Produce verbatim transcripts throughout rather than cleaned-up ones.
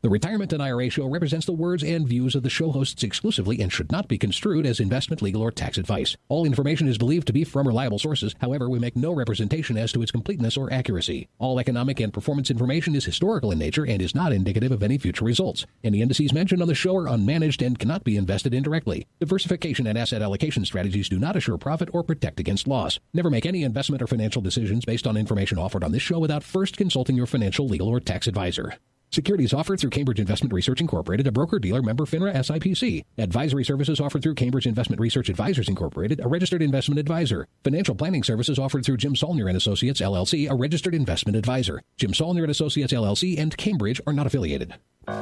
The Retirement and I R A Show represents the words and views of the show hosts exclusively and should not be construed as investment, legal, or tax advice. All information is believed to be from reliable sources. However, we make no representation as to its completeness or accuracy. All economic and performance information is historical in nature and is not indicative of any future results. Any indices mentioned on the show are unmanaged and cannot be invested indirectly. Diversification and asset allocation strategies do not assure profit or protect against loss. Never make any investment or financial decisions based on information offered on this show without first consulting your financial, legal, or tax advisor. Securities offered through Cambridge Investment Research Incorporated, a broker-dealer member FINRA S I P C. Advisory services offered through Cambridge Investment Research Advisors Incorporated, a registered investment advisor. Financial planning services offered through Jim Saulnier and Associates, L L C, a registered investment advisor. Jim Saulnier and Associates, L L C, and Cambridge are not affiliated.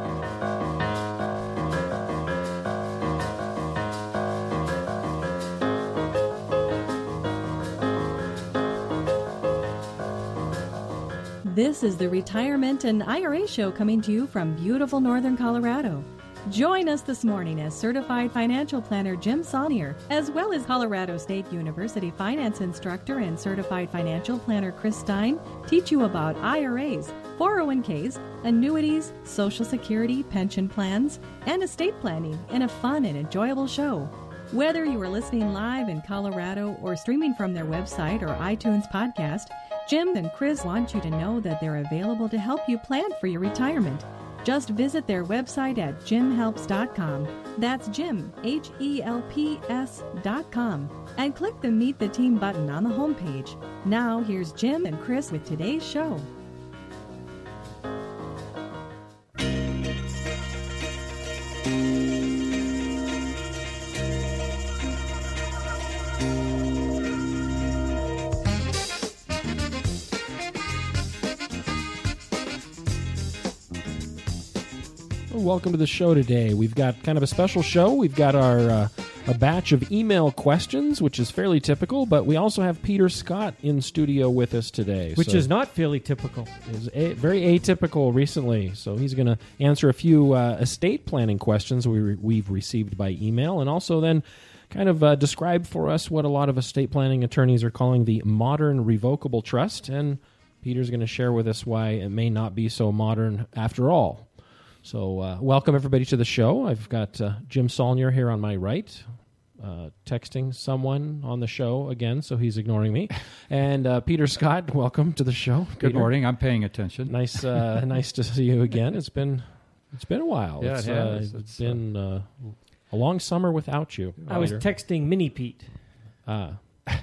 This is the Retirement and I R A Show coming to you from beautiful northern Colorado. Join us this morning as Certified Financial Planner Jim Saulnier, as well as Colorado State University Finance Instructor and Certified Financial Planner Chris Stein, teach you about I R As, four oh one k's, annuities, Social Security, pension plans, and estate planning in a fun and enjoyable show. Whether you are listening live in Colorado or streaming from their website or iTunes podcast, Jim and Chris want you to know that they're available to help you plan for your retirement. Just visit their website at jim helps dot com. That's Jim, H E L P S dot com. And click the Meet the Team button on the homepage. Now, here's Jim and Chris with today's show. Welcome to the show today. We've got kind of a special show. We've got our uh, a batch of email questions, which is fairly typical, but we also have Peter Scott in studio with us today. Which so is not fairly typical. Is a, very atypical recently. So he's going to answer a few uh, estate planning questions we re- we've received by email, and also then kind of uh, describe for us what a lot of estate planning attorneys are calling the modern revocable trust. And Peter's going to share with us why it may not be so modern after all. So uh, welcome, everybody, to the show. I've got uh, Jim Saulnier here on my right, uh, texting someone on the show again, so he's ignoring me. And uh, Peter Scott, welcome to the show. Good Peter. morning. I'm paying attention. Nice uh, nice to see you again. It's been it's been a while. Yeah, it's, it has. Uh, It's, it's been uh, a long summer without you. I was Peter. texting Mini Pete. Ah,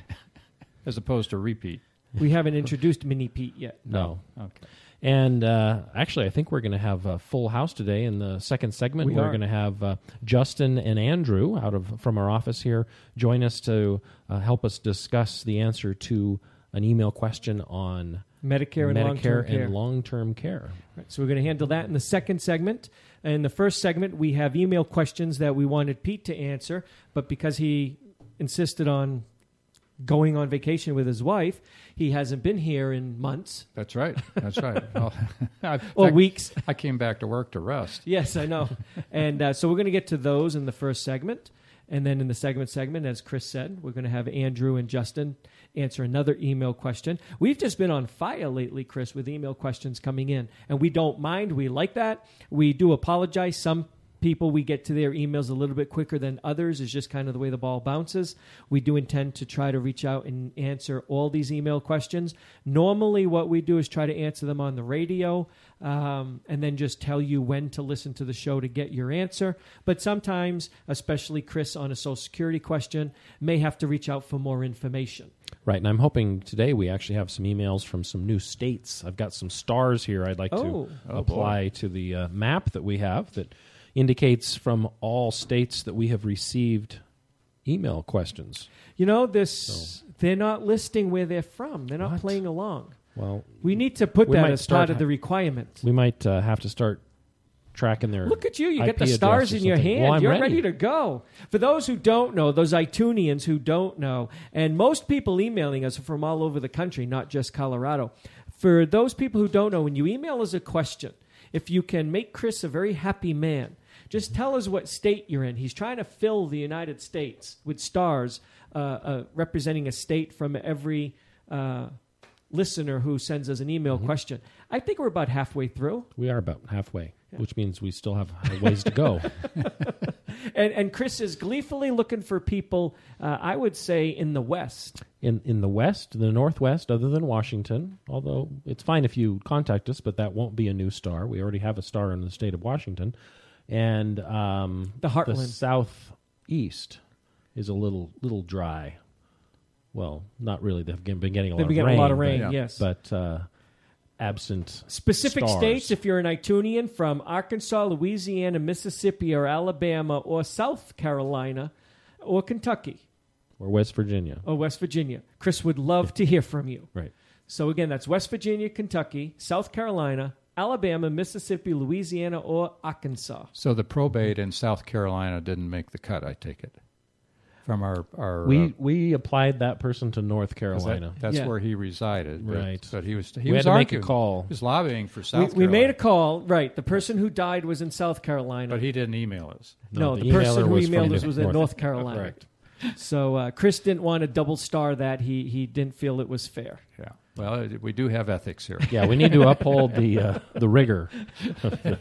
As opposed to repeat. We haven't introduced Mini Pete yet. no. Okay. And uh, actually, I think we're going to have a full house today. In the second segment, We we're are. going to have uh, Justin and Andrew out of from our office here join us to uh, help us discuss the answer to an email question on Medicare and long-term Medicare care. and long-term care. Right, so we're going to handle that in the second segment. In the first segment, we have email questions that we wanted Pete to answer, but because he insisted on going on vacation with his wife, he hasn't been here in months. That's right. That's right. Well, I, Or I- weeks. I came back to work to rest. Yes, I know. And uh, so we're going to get to those in the first segment. And then in the segment segment, as Chris said, we're going to have Andrew and Justin answer another email question. We've just been on fire lately, Chris, with email questions coming in. And we don't mind. We like that. We do apologize. Some people, we get to their emails a little bit quicker than others. It's just kind of the way the ball bounces. We do intend to try to reach out and answer all these email questions. Normally what we do is try to answer them on the radio um, and then just tell you when to listen to the show to get your answer. But sometimes, especially Chris on a Social Security question, may have to reach out for more information. Right, and I'm hoping today we actually have some emails from some new states. I've got some stars here I'd like Oh. to Oh, apply to the uh, map that we have that indicates from all states that we have received email questions. You know, this So- they're not listing where they're from. They're not What? playing along. Well, We need to put We that might as start part of ha- the requirement. we might uh, have to start tracking their Look at you. You I got P the address stars or in your something. hand. Well, I'm You're ready. ready to go. For those who don't know, those iTunians who don't know, and most people emailing us are from all over the country, not just Colorado. For those people who don't know, when you email us a question, if you can make Chris a very happy man, just tell us what state you're in. He's trying to fill the United States with stars uh, uh, representing a state from every uh, listener who sends us an email Mm-hmm. question. I think we're about halfway through. We are about halfway. which means we still have a ways to go. and, and Chris is gleefully looking for people, uh, I would say, in the West. In in the West, the Northwest, other than Washington, although it's fine if you contact us, but that won't be a new star. We already have a star in the state of Washington. And um, the Heartland. The Southeast is a little little dry. Well, not really. They've been getting a They've lot been of getting rain. a lot of rain, but, yes. But uh, absent Specific stars. states, if you're an Itunian from Arkansas, Louisiana, Mississippi, or Alabama, or South Carolina, or Kentucky, or West Virginia. or West Virginia, Chris would love to hear from you. Right. So again, that's West Virginia, Kentucky, South Carolina, Alabama, Mississippi, Louisiana, or Arkansas. So the probate in South Carolina didn't make the cut, I take it, from our... our We uh, we applied that person to North 'cause Carolina. that, that's Yeah. where he resided. But, Right. But he was he We was had to make a arguing. call. He was lobbying for We, South we Carolina. made a call, right. The person who died was in South Carolina. But he didn't email us. no, the the, person emailer who was emailed from us was in North- North Carolina. Correct. So uh, Chris didn't want to double star that. He he didn't feel it was fair. Yeah. Well, it- we do have ethics here. Yeah, we need to uphold the uh, the rigor of the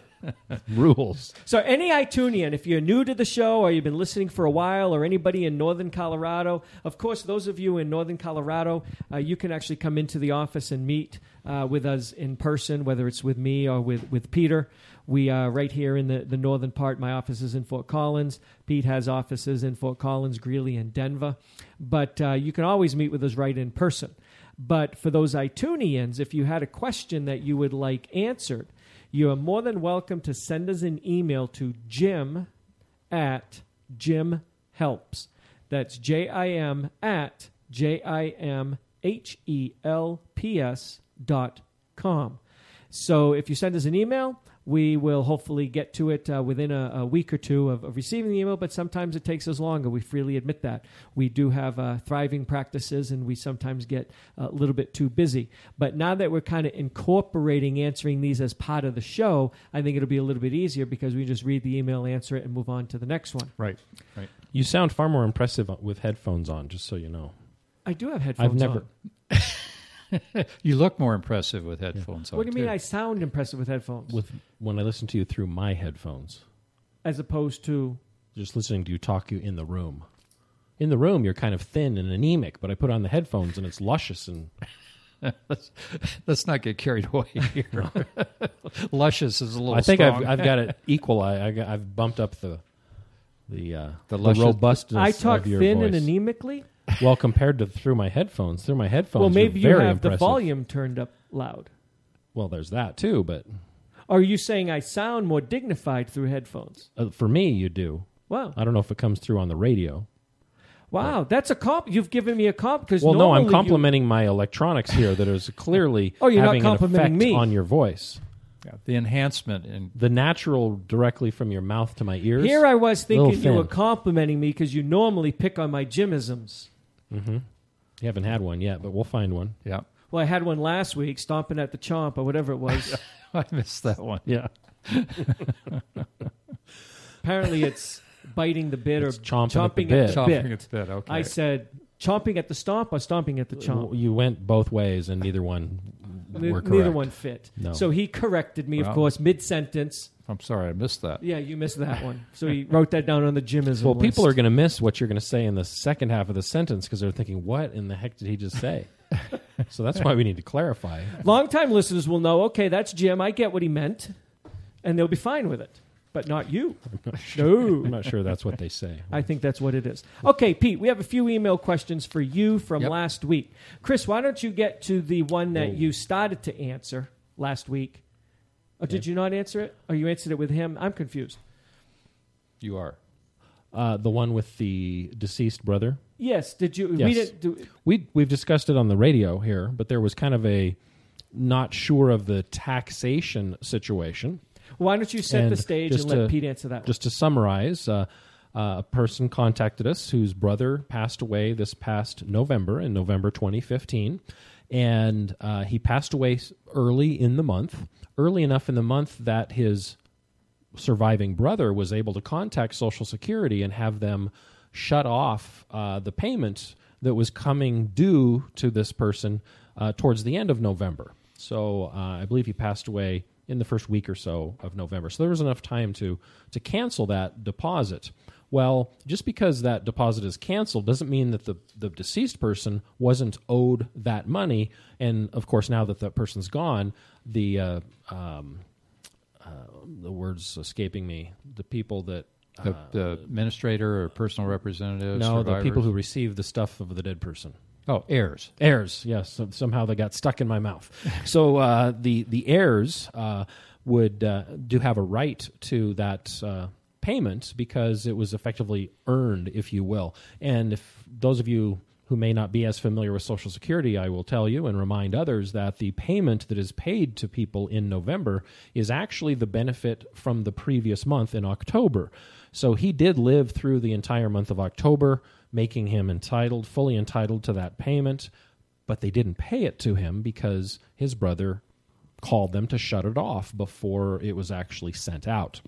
rules. So any iTunian, if you're new to the show or you've been listening for a while, or anybody in Northern Colorado, of course, those of you in Northern Colorado, uh, you can actually come into the office and meet uh, with us in person, whether it's with me or with, with Peter. We are right here in the, the northern part. My office is in Fort Collins. Pete has offices in Fort Collins, Greeley, and Denver. But uh, you can always meet with us right in person. But for those iTunians, if you had a question that you would like answered, you are more than welcome to send us an email to Jim at Jim Helps. That's J I M at J I M H E L P S dot com. So if you send us an email, we will hopefully get to it uh, within a, a week or two of, of receiving the email, but sometimes it takes us longer. We freely admit that. We do have uh, thriving practices, and we sometimes get a little bit too busy. But now that we're kind of incorporating answering these as part of the show, I think it'll be a little bit easier because we just read the email, answer it, and move on to the next one. Right. Right. You sound far more impressive with headphones on, just so you know. I do have headphones I've never. on. You look more impressive with headphones on. What do you mean too. I sound impressive with headphones? With when I listen to you through my headphones, As opposed to... just listening to you talk you in the room. In the room, you're kind of thin and anemic, but I put on the headphones and it's luscious and let's, let's not get carried away here. Luscious is a little I think strong. I've, I've got it equal. I, I got, I've bumped up the the uh, The the, luscious- robustness I talk of your thin voice. and anemically? Well, compared to through my headphones, through my headphones, Well, maybe you you're have very the impressive. volume turned up loud. Well, there's that too, but Or are you saying I sound more dignified through headphones? uh, for me, you do. Wow. I don't know if it comes through on the radio. Wow, that's a comp. You've given me a comp because Well, no, I'm you- complimenting my electronics here that is clearly Oh, you're not having an effect complimenting me. on your voice. Yeah, the enhancement in The natural directly from your mouth to my ears. Here I was Little thinking you were thin. complimenting me because you normally pick on my Jimisms. Mm-hmm. You haven't had one yet, but we'll find one. yeah. Well, I had one last week, stomping at the chomp or whatever it was. I missed that one. Yeah. Apparently, it's biting the bit It's or chomping at the chomping bit. at the Chomping bit. its bit. Okay. I said chomping at the stomp or stomping at the chomp. You went both ways, and neither one Ne- were correct. Neither one fit. No. So he corrected me, of Well. course, mid-sentence. I'm sorry, I missed that. Yeah, you missed that one. So he wrote that down on the Jimism Well, people are list. going to miss what you're going to say in the second half of the sentence because they're thinking, what in the heck did he just say? So that's why we need to clarify. Longtime listeners will know, okay, that's Jim. I get what he meant. And they'll be fine with it. But not you. I'm No. not sure that's what they say. I think that's what it is. Okay, Pete, we have a few email questions for you from Yep. last week. Chris, why don't you get to the one that Whoa. you started to answer last week? Or did you not answer it? Or you answered it with him? I'm confused. You are. Uh, the one with the deceased brother. Yes, did you? We Yes. didn't do, We we've discussed it on the radio here, but there was kind of a not sure of the taxation situation. why don't you set And the stage just and let to- Pete answer that Just to summarize, uh, uh, a person contacted us whose brother passed away this past November, in November twenty fifteen. And uh, he passed away s- early in the month, early enough in the month that his surviving brother was able to contact Social Security and have them shut off uh, the payment that was coming due to this person uh, towards the end of November. So uh, I believe he passed away in the first week or so of November. So there was enough time to to cancel that deposit. Well, just because that deposit is canceled doesn't mean that the, the deceased person wasn't owed that money. And, of course, now that that person's gone, the uh, um, uh, the word's escaping me, the people that... Uh, The, the administrator or personal representative? No, survivors? the people who receive the stuff of the dead person. Oh, heirs. Heirs, yes. So somehow they got stuck in my mouth. So uh, the, the heirs uh, would uh, do have a right to that uh payment because it was effectively earned, if you will. And if those of you who may not be as familiar with Social Security, I will tell you and remind others that the payment that is paid to people in November is actually the benefit from the previous month in October. So he did live through the entire month of October, making him entitled, fully entitled to that payment, but they didn't pay it to him because his brother called them to shut it off before it was actually sent out.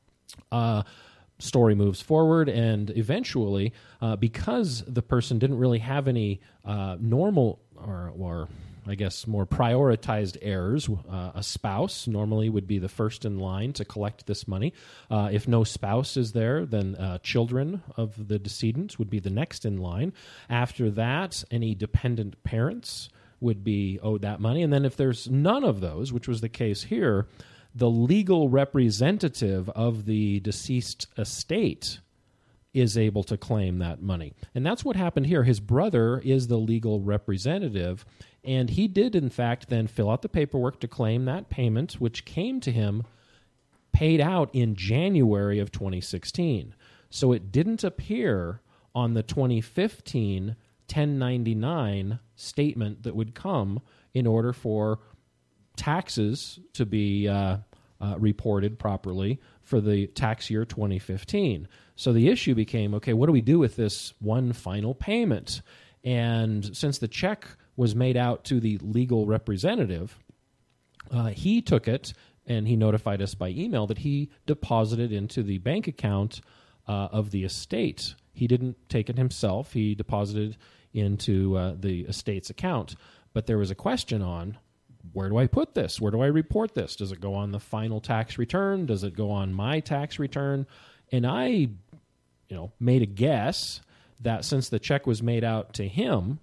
Uh, story moves forward, and eventually, uh, because the person didn't really have any uh, normal or, or, I guess, more prioritized heirs, uh, a spouse normally would be the first in line to collect this money. Uh, if no spouse is there, then uh, children of the decedent would be the next in line. After that, any dependent parents would be owed that money. And then if there's none of those, which was the case here, the legal representative of the deceased estate is able to claim that money. And that's what happened here. His brother is the legal representative, and he did, in fact, then fill out the paperwork to claim that payment, which came to him paid out in January of twenty sixteen. So it didn't appear on the twenty fifteen ten ninety-nine statement that would come in order for taxes to be uh, uh, reported properly for the tax year twenty fifteen. So the issue became, okay, what do we do with this one final payment? And since the check was made out to the legal representative, uh, he took it and he notified us by email that he deposited into the bank account uh, of the estate. He didn't take it himself. He deposited into uh, the estate's account. But there was a question on, where do I put this? Where do I report this? Does it go on the final tax return? Does it go on my tax return? And I, you know, made a guess that since the check was made out to him,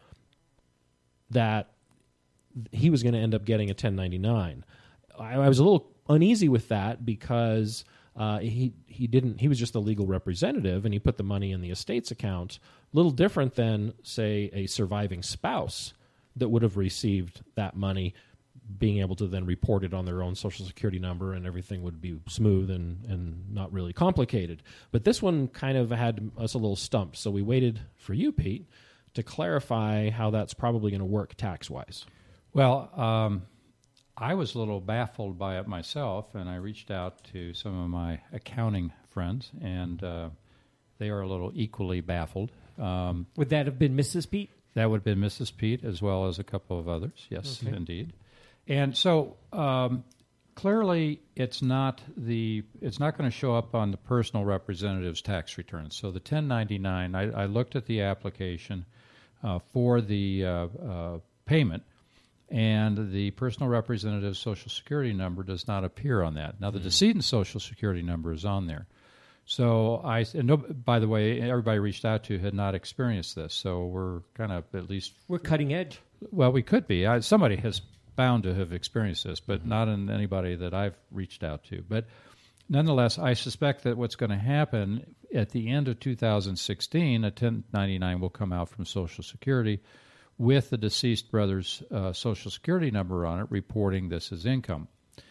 that he was going to end up getting a ten ninety-nine. I, I was a little uneasy with that because uh, he he didn't. He was just the legal representative, and he put the money in the estate's account. A little different than, say, a surviving spouse that would have received that money, being able to then report it on their own Social Security number, and everything would be smooth and, and not really complicated. But this one kind of had us a little stumped, so we waited for you, Pete, to clarify how that's probably going to work tax-wise. Well, um, I was a little baffled by it myself, and I reached out to some of my accounting friends, and uh, they are a little equally baffled. Um, Would that have been Missus Pete? That would have been Missus Pete, as well as a couple of others. Yes, Okay. indeed. And so um, clearly, it's not the it's not going to show up on the personal representative's tax return. So the ten ninety-nine, I, I looked at the application uh, for the uh, uh, payment, and the personal representative's Social Security number does not appear on that. Now, the mm. decedent's Social Security number is on there. So I, and no, by the way, everybody reached out to had not experienced this. So we're kind of at least We're cutting edge. Well, we could be. I, somebody has bound to have experienced this, but not in anybody that I've reached out to. But nonetheless, I suspect that what's going to happen at the end of two thousand sixteen, a ten ninety-nine will come out from Social Security with the deceased brother's uh, Social Security number on it, reporting this as income.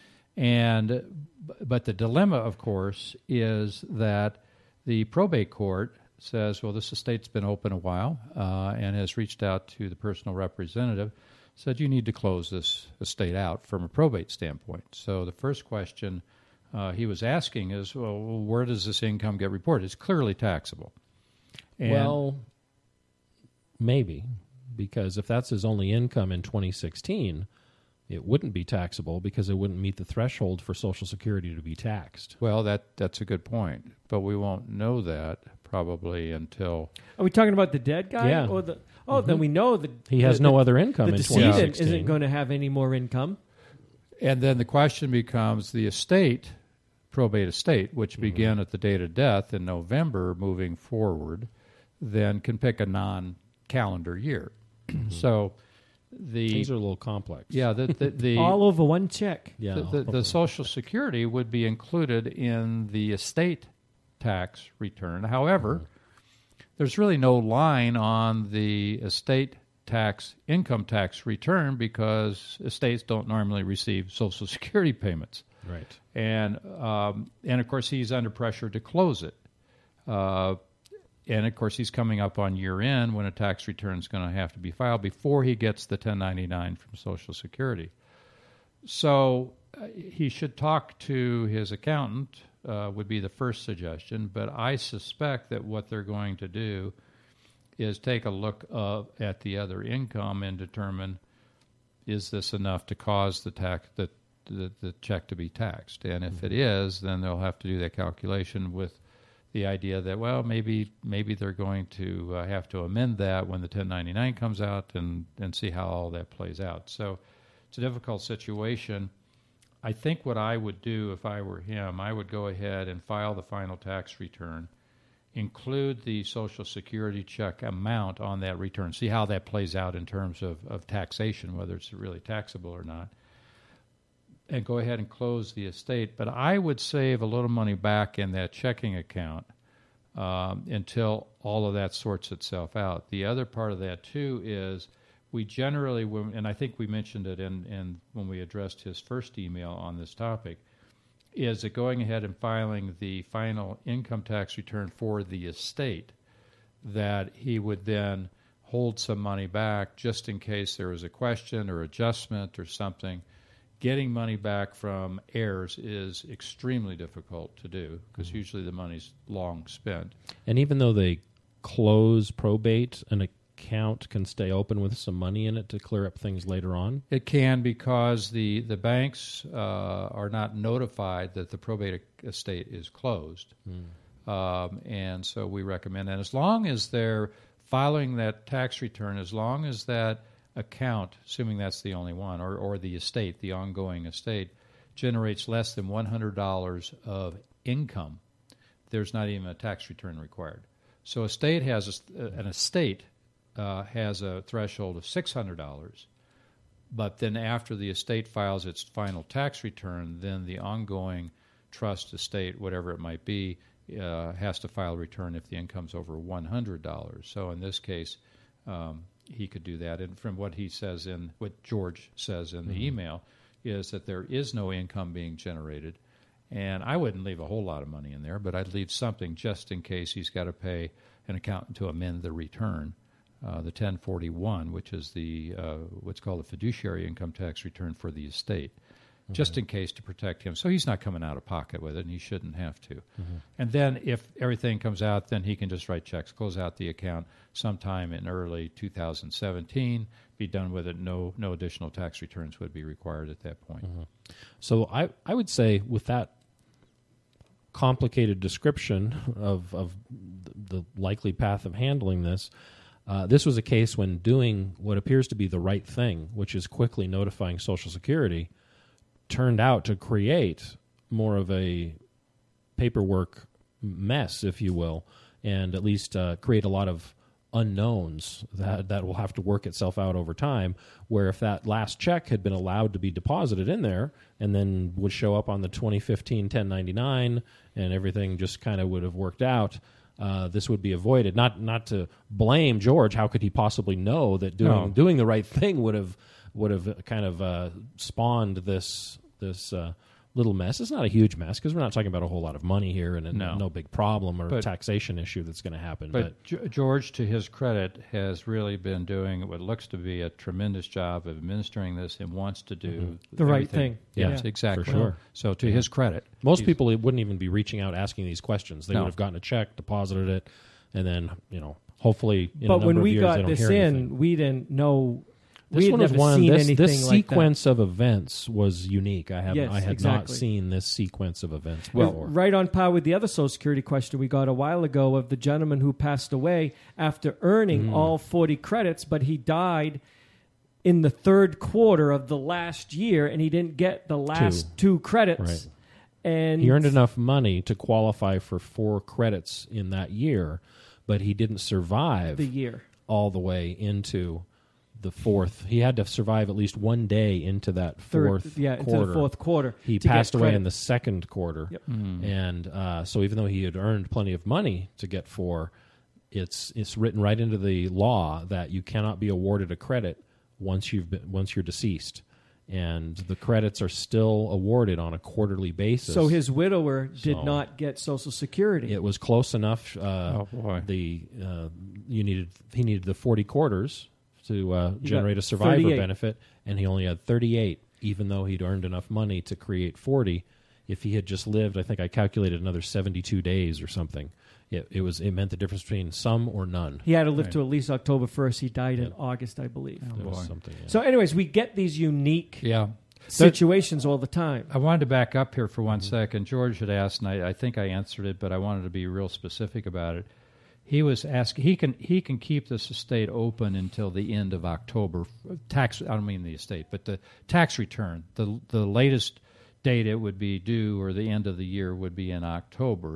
And but the dilemma, of course, is that the probate court says, well, this estate's been open a while uh, and has reached out to the personal representative, said you need to close this estate out from a probate standpoint. So the first question uh, he was asking is, well, where does this income get reported? It's clearly taxable. And well, maybe, because if that's his only income in twenty sixteen, it wouldn't be taxable because it wouldn't meet the threshold for Social Security to be taxed. Well, that that's a good point, but we won't know that probably until... Are we talking about the dead guy? Yeah. Or the, oh, Mm-hmm. then we know that he has the, no the, other income the in decedent twenty sixteen. isn't going to have any more income. And then the question becomes the estate, probate estate, which mm-hmm. began at the date of death in November moving forward, then can pick a non-calendar year. Mm-hmm. So the things are a little complex. Yeah, the, the, the all over one check. Yeah, the, the, the Social Security would be included in the estate tax return. However, mm-hmm. there's really no line on the estate tax income tax return because estates don't normally receive Social Security payments. Right. And um, and of course he's under pressure to close it. Uh, and of course he's coming up on year end when a tax return is going to have to be filed before he gets the ten ninety-nine from Social Security. So uh, he should talk to his accountant. Uh, would be the first suggestion. But I suspect that what they're going to do is take a look uh, at the other income and determine, is this enough to cause the tax the, the, the check to be taxed? And if mm-hmm. it is, then they'll have to do that calculation with the idea that, well, maybe maybe they're going to uh, have to amend that when the ten ninety-nine comes out and, and see how all that plays out. So it's a difficult situation. I think what I would do if I were him, I would go ahead and file the final tax return, include the Social Security check amount on that return, see how that plays out in terms of, of taxation, whether it's really taxable or not, and go ahead and close the estate. But I would save a little money back in that checking account um, until all of that sorts itself out. The other part of that, too, is we generally, and I think we mentioned it in, in when we addressed his first email on this topic, is that going ahead and filing the final income tax return for the estate, that he would then hold some money back just in case there was a question or adjustment or something. Getting money back from heirs is extremely difficult to do because mm-hmm. usually the money's long spent. And even though they close probate, an account can stay open with some money in it to clear up things later on? It can, because the, the banks uh, are not notified that the probate estate is closed. Mm. Um, and so we recommend that. As long as they're filing that tax return, as long as that account, assuming that's the only one, or, or the estate, the ongoing estate, generates less than one hundred dollars of income, there's not even a tax return required. So a state has a, an estate Uh, has a threshold of six hundred dollars, but then after the estate files its final tax return, then the ongoing trust estate, whatever it might be, uh, has to file a return if the income's over one hundred dollars. So in this case, um, he could do that. And from what he says in, what George says in the mm-hmm. email, is that there is no income being generated. And I wouldn't leave a whole lot of money in there, but I'd leave something just in case he's got to pay an accountant to amend the return. Uh, the ten forty-one, which is the uh, what's called a fiduciary income tax return for the estate, mm-hmm. just in case to protect him. So he's not coming out of pocket with it, and he shouldn't have to. Mm-hmm. And then if everything comes out, then he can just write checks, close out the account sometime in early two thousand seventeen, be done with it. No no additional tax returns would be required at that point. Mm-hmm. So I, I would say with that complicated description of, of the likely path of handling this, Uh, this was a case when doing what appears to be the right thing, which is quickly notifying Social Security, turned out to create more of a paperwork mess, if you will, and at least uh, create a lot of unknowns that, that will have to work itself out over time, where if that last check had been allowed to be deposited in there and then would show up on the twenty fifteen ten ninety-nine and everything just kind of would have worked out, Uh, this would be avoided. Not not to blame George. How could he possibly know that doing no. doing the right thing would have would have kind of uh, spawned this this uh, little mess? It's not a huge mess because we're not talking about a whole lot of money here and a, no. no big problem or but, taxation issue that's going to happen. But, but G- George, to his credit, has really been doing what looks to be a tremendous job of administering this and wants to do mm-hmm. the right thing. Yes, yeah, exactly. For sure. So to yeah. his credit. Most people wouldn't even be reaching out asking these questions. They no. would have gotten a check, deposited it, and then, you know, hopefully in but a number when of we years got they don't this hear in, anything. we didn't know. This we one had is never one. seen This, anything this like sequence of events was unique. I have Yes, I had exactly. not seen this sequence of events that. before. Right on par with the other Social Security question we got a while ago of the gentleman who passed away after earning Mm. all forty credits, but he died in the third quarter of the last year, and he didn't get the last two, two credits. Right. And he earned enough money to qualify for four credits in that year, but he didn't survive the year all the way into the fourth. He had to survive at least one day into that fourth Third, yeah, quarter. into the fourth quarter. He to passed get away credit. in the second quarter. Yep. Mm. And uh, so even though he had earned plenty of money to get four, it's it's written right into the law that you cannot be awarded a credit once you've been, once you're deceased. And the credits are still awarded on a quarterly basis. So his widower did So- not get Social Security. It was close enough. Uh, Oh, boy. The uh, you needed he needed the forty quarters to uh, He generate got a survivor thirty-eight. benefit, and he only had thirty-eight, even though he'd earned enough money to create forty. If he had just lived, I think I calculated another seventy-two days or something. It, it was it meant the difference between some or none. He had to live Right. to at least October first. He died in Yep. August, I believe. Oh, It was boy. something. Yeah. So, anyways, we get these unique Yeah. situations all the time. I wanted to back up here for one second. George had asked, and I, I think I answered it, but I wanted to be real specific about it. He was asking. He can he can keep this estate open until the end of October. Tax. I don't mean the estate, but the tax return. the The latest date it would be due, or the end of the year, would be in October.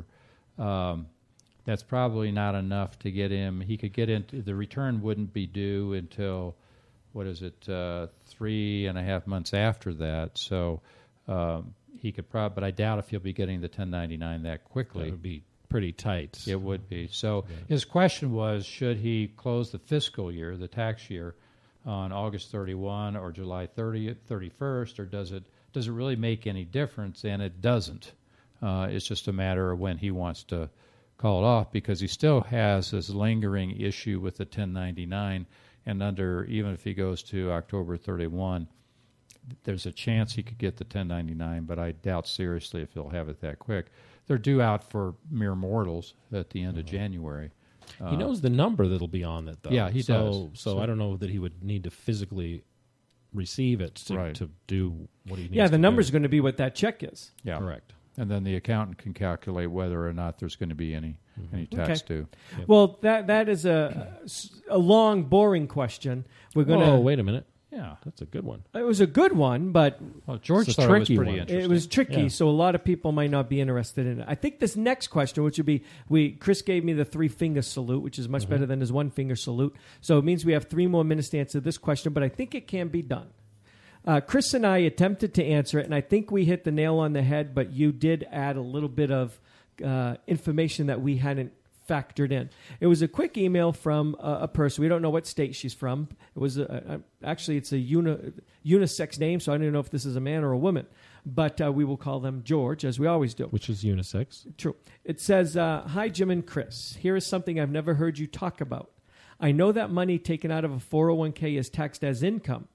Um, that's probably not enough to get him. He could get into the return wouldn't be due until, what is it, uh, three and a half months after that. So um, he could probably, but I doubt if he'll be getting the ten ninety-nine that quickly. That would be pretty tight. It would be. So his question was, should he close the fiscal year, the tax year, on August thirty-first or July thirtieth, thirty-first, or does it does it really make any difference? And it doesn't. Uh, it's just a matter of when he wants to call it off, because he still has this lingering issue with the ten ninety-nine, and under, even if he goes to October thirty-first, there's a chance he could get the ten ninety-nine, but I doubt seriously if he'll have it that quick. They're due out for mere mortals at the end of January. He knows the number that'll be on it, though. Yeah, he so, does. So, So- I don't know that he would need to physically receive it to, Right. to do what he needs Yeah, the to number's do. going to be what that check is. Yeah, Correct. and then the accountant can calculate whether or not there's going to be any any tax Okay. due. Yep. Well, that that is a a long, boring question. We're going Oh, to. wait a minute. Yeah. That's a good one. It was a good one, but Well, George It's a thought it was tricky pretty one. interesting. it was tricky, Yeah. so a lot of people might not be interested in it. I think this next question, which would be, we Chris gave me the three finger salute, which is much Mm-hmm. better than his one finger salute. So it means we have three more minutes to answer this question, but I think it can be done. Uh, Chris and I attempted to answer it, and I think we hit the nail on the head, but you did add a little bit of uh, information that we hadn't factored in. It was a quick email from a, a person. We don't know what state she's from. It was a, a, actually it's a uni, unisex name, so I don't even know if this is a man or a woman. But uh, we will call them George, as we always do. Which is unisex. True. It says, uh, "Hi, Jim and Chris. Here is something I've never heard you talk about. I know that money taken out of a four oh one k is taxed as income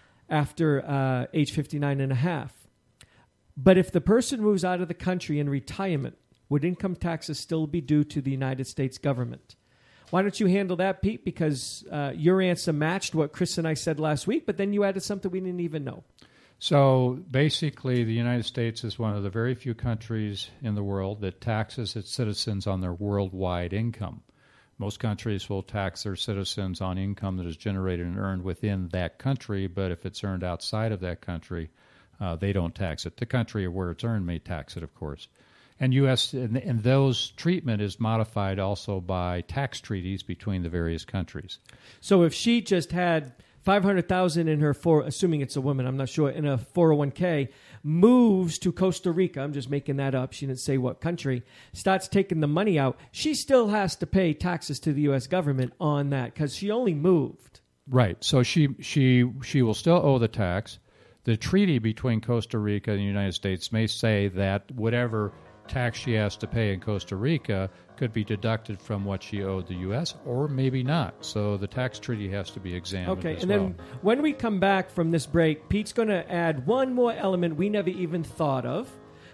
after uh, age fifty-nine and a half. But if the person moves out of the country in retirement, would income taxes still be due to the United States government?" Why don't you handle that, Pete? Because uh, your answer matched what Chris and I said last week, but then you added something we didn't even know. So basically, the United States is one of the very few countries in the world that taxes its citizens on their worldwide income. Most countries will tax their citizens on income that is generated and earned within that country, but if it's earned outside of that country, uh, they don't tax it. The country where it's earned may tax it, of course. And U S and, and those treatment is modified also by tax treaties between the various countries. So if she just had five hundred thousand in her four, assuming it's a woman, I'm not sure, in a four oh one k, moves to Costa Rica, I'm just making that up, she didn't say what country, starts taking the money out, she still has to pay taxes to the U S government on that because she only moved. Right. So she she she will still owe the tax. The treaty between Costa Rica and the United States may say that whatever tax she has to pay in Costa Rica could be deducted from what she owed the U S, or maybe not. So the tax treaty has to be examined Okay, as and well. then when we come back from this break, Pete's going to add one more element we never even thought of.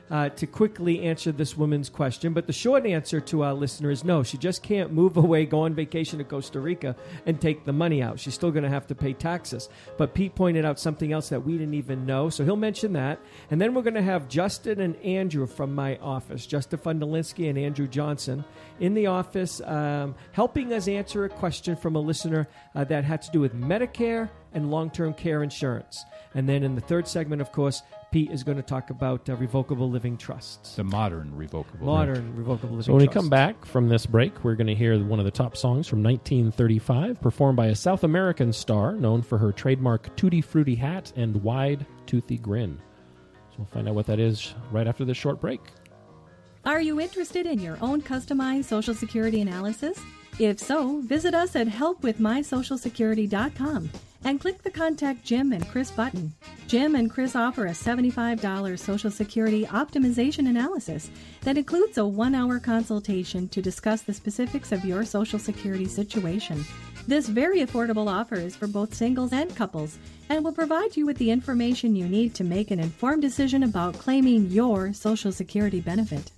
uh, to quickly answer this woman's question. But the short answer to our listener is no. She just can't move away, go on vacation to Costa Rica, and take the money out. She's still going to have to pay taxes. But Pete pointed out something else that we didn't even know, so he'll mention that. And then we're going to have Justin and Andrew from my office, Justin Fundalinsky and Andrew Johnson, in the office um, helping us answer a question from a listener uh, that had to do with Medicare and long-term care insurance. And then in the third segment, of course, Pete is going to talk about uh, revocable living trusts. The modern revocable. Modern revocable living trusts. So when we come back from this break, we're going to hear one of the top songs from nineteen thirty-five, performed by a South American star known for her trademark Tutti Frutti hat and wide, toothy grin. So we'll find out what that is right after this short break. Are you interested in your own customized Social Security analysis? If so, visit us at help with my social security dot com and click the Contact Jim and Chris button. Jim and Chris offer a seventy-five dollars Social Security optimization analysis that includes a one-hour consultation to discuss the specifics of your Social Security situation. This very affordable offer is for both singles and couples and will provide you with the information you need to make an informed decision about claiming your Social Security benefit.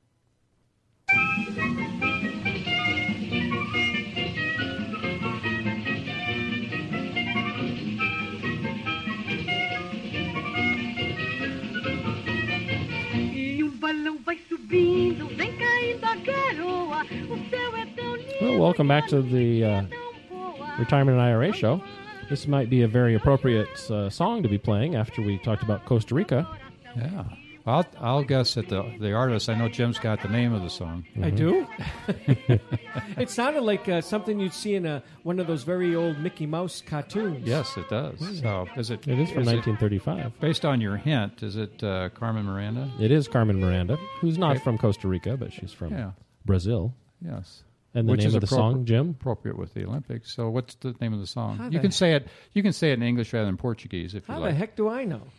Well, welcome back to the uh, Retirement and I R A show. This might be a very appropriate uh, song to be playing after we talked about Costa Rica. Yeah. I'll, I'll guess at the the artist. I know Jim's got the name of the song. I do? It sounded like uh, something you'd see in a, one of those very old Mickey Mouse cartoons. Yes, it does. So is it? It is from is nineteen thirty-five. It, based on your hint, is it uh, Carmen Miranda? It is Carmen Miranda, who's not Okay. from Costa Rica, but she's from Yeah. Brazil. Yes. And the Which name is of the appropri- song, Jim? Appropriate with the Olympics. So what's the name of the song? How you the can he- say it. You can say it in English rather than Portuguese if How you the like. heck do I know?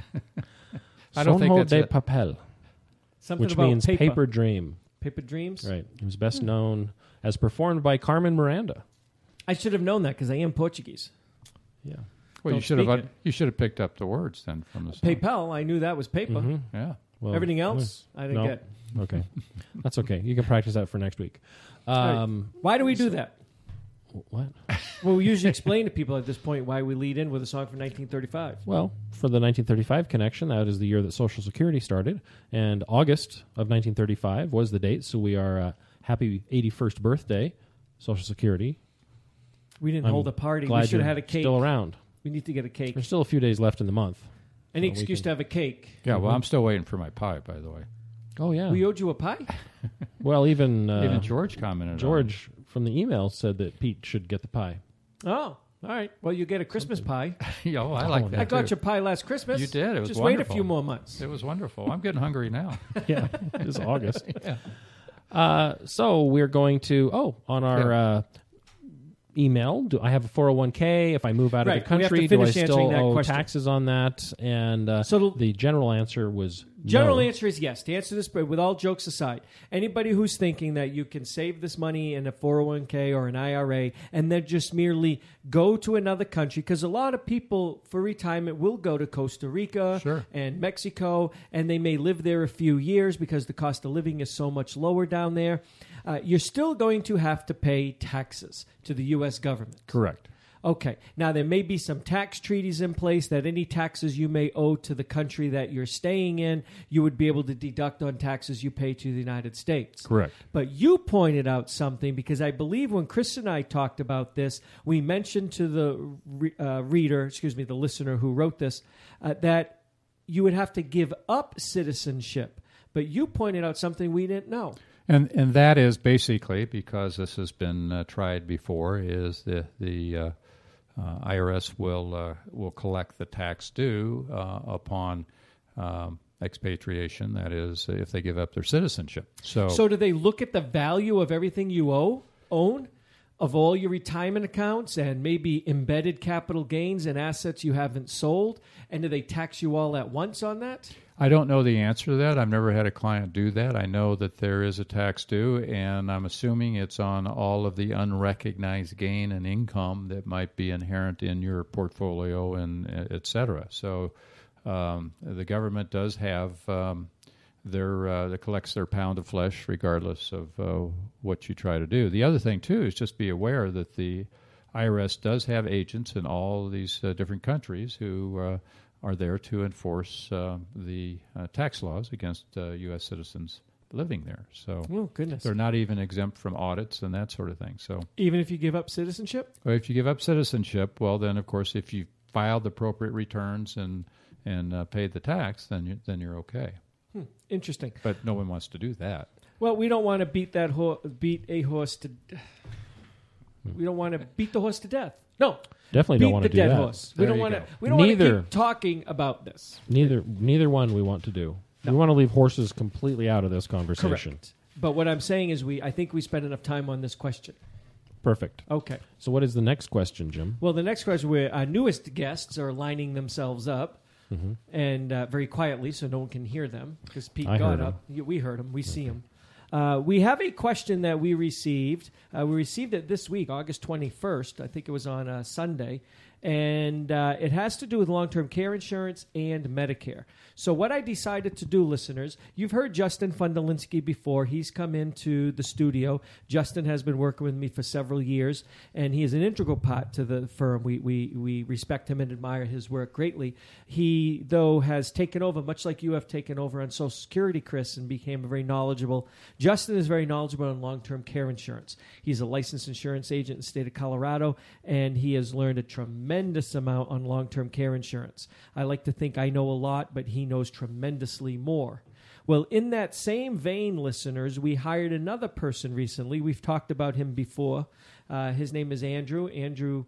I don't think Sonho that's de it. Papel, Something which about means paper. paper dream. Paper Dreams? Right. He was best known as performed by Carmen Miranda. I should have known that because I am Portuguese. Yeah. Well, you Don't should have. speak it. You should have picked up the words then from the song. PayPal, I knew that was paper. Mm-hmm. Yeah. Well, Everything else, I didn't no. get. Okay. That's okay. You can practice that for next week. Um, Why do we do that? What? Well, we usually explain to people at this point why we lead in with a song from nineteen thirty-five. Well, for the nineteen thirty-five connection, that is the year that Social Security started, and August of nineteen thirty-five was the date, so we are uh, happy eighty-first birthday, Social Security. We didn't I'm hold a party. glad We should have you're had a cake. still around. We need to get a cake. There's still a few days left in the month. Any so we excuse can- to have a cake. Yeah. Well, Mhm. I'm still waiting for my pie, by the way. Oh, yeah. We owed you a pie? well, even, uh, Even George commented. George from the email said that Pete should get the pie. Oh, all right. Well, you get a Christmas pie. On it. Yo, I like that. I got too. your pie last Christmas. You did. It was Just wonderful. wait a few more months. It was wonderful. I'm getting hungry now. Yeah, it's August. Yeah. Uh, so we're going to, oh, on our Yeah. uh, email, do I have a four oh one k? If I move out Right, of the we have to country, do I finish answering still that owe question. taxes on that? And uh, So the- the general answer was General no. answer is yes. To answer this, but with all jokes aside, anybody who's thinking that you can save this money in a four oh one k or an I R A and then just merely go to another country, because a lot of people for retirement will go to Costa Rica Sure. and Mexico, and they may live there a few years because the cost of living is so much lower down there. Uh, you're still going to have to pay taxes to the U S government. Correct. Okay. Now, there may be some tax treaties in place that any taxes you may owe to the country that you're staying in, you would be able to deduct on taxes you pay to the United States. Correct. But you pointed out something, because I believe when Chris and I talked about this, we mentioned to the re- uh, reader, excuse me, the listener who wrote this, uh, that you would have to give up citizenship. But you pointed out something we didn't know. And and that is basically, because this has been uh, tried before, is the the uh, uh, I R S will uh, will collect the tax due uh, upon um, expatriation. That is, if they give up their citizenship. So, So do they look at the value of everything you owe, own, of all your retirement accounts and maybe embedded capital gains and assets you haven't sold, and do they tax you all at once on that? I don't know the answer to that. I've never had a client do that. I know that there is a tax due, and I'm assuming it's on all of the unrecognized gain and income that might be inherent in your portfolio and et cetera. So um, the government does have um, they're, uh, that collects their pound of flesh regardless of uh, what you try to do. The other thing, too, is just be aware that the I R S does have agents in all these uh, different countries who uh, are there to enforce uh, the uh, tax laws against uh, U S citizens living there. So Oh, goodness. they're not even exempt from audits and that sort of thing. So Even if you give up citizenship? well, if you give up citizenship, well, then, of course, if you filed appropriate returns and and uh, paid the tax, then you, then you're okay. Hmm. Interesting. But no one wants to do that. Well, we don't want to beat that ho- beat a horse to. We don't want to beat the horse to death. No, Definitely beat don't want the to do dead that. horse. We There don't you want to. go. We don't want to Neither. keep talking about this. Neither neither one we want to do. We want to leave horses completely out of this conversation. Correct. But what I'm saying is, we. I think we spent enough time on this question. Perfect. Okay. So what is the next question, Jim? Well, the next question, where our newest guests are lining themselves up, Mm-hmm. and uh, very quietly, so no one can hear them, because Pete I got heard 'em. up. Yeah, we heard him. We see him. Uh, we have a question that we received. Uh, we received it this week, August twenty-first. I think it was on uh, Sunday. And uh, it has to do with long-term care insurance and Medicare. So what I decided to do, listeners, you've heard Justin Fundalinsky before. He's come into the studio. Justin has been working with me for several years, and he is an integral part to the firm. We, we, we respect him and admire his work greatly. He, though, has taken over, much like you have taken over on Social Security, Chris, and became very knowledgeable. Justin is very knowledgeable on long-term care insurance. He's a licensed insurance agent in the state of Colorado, and he has learned a tremendous amount on long-term care insurance. I like to think I know a lot, but he knows tremendously more. Well, in that same vein, listeners, we hired another person recently. We've talked about him before. Uh, his name is Andrew. Andrew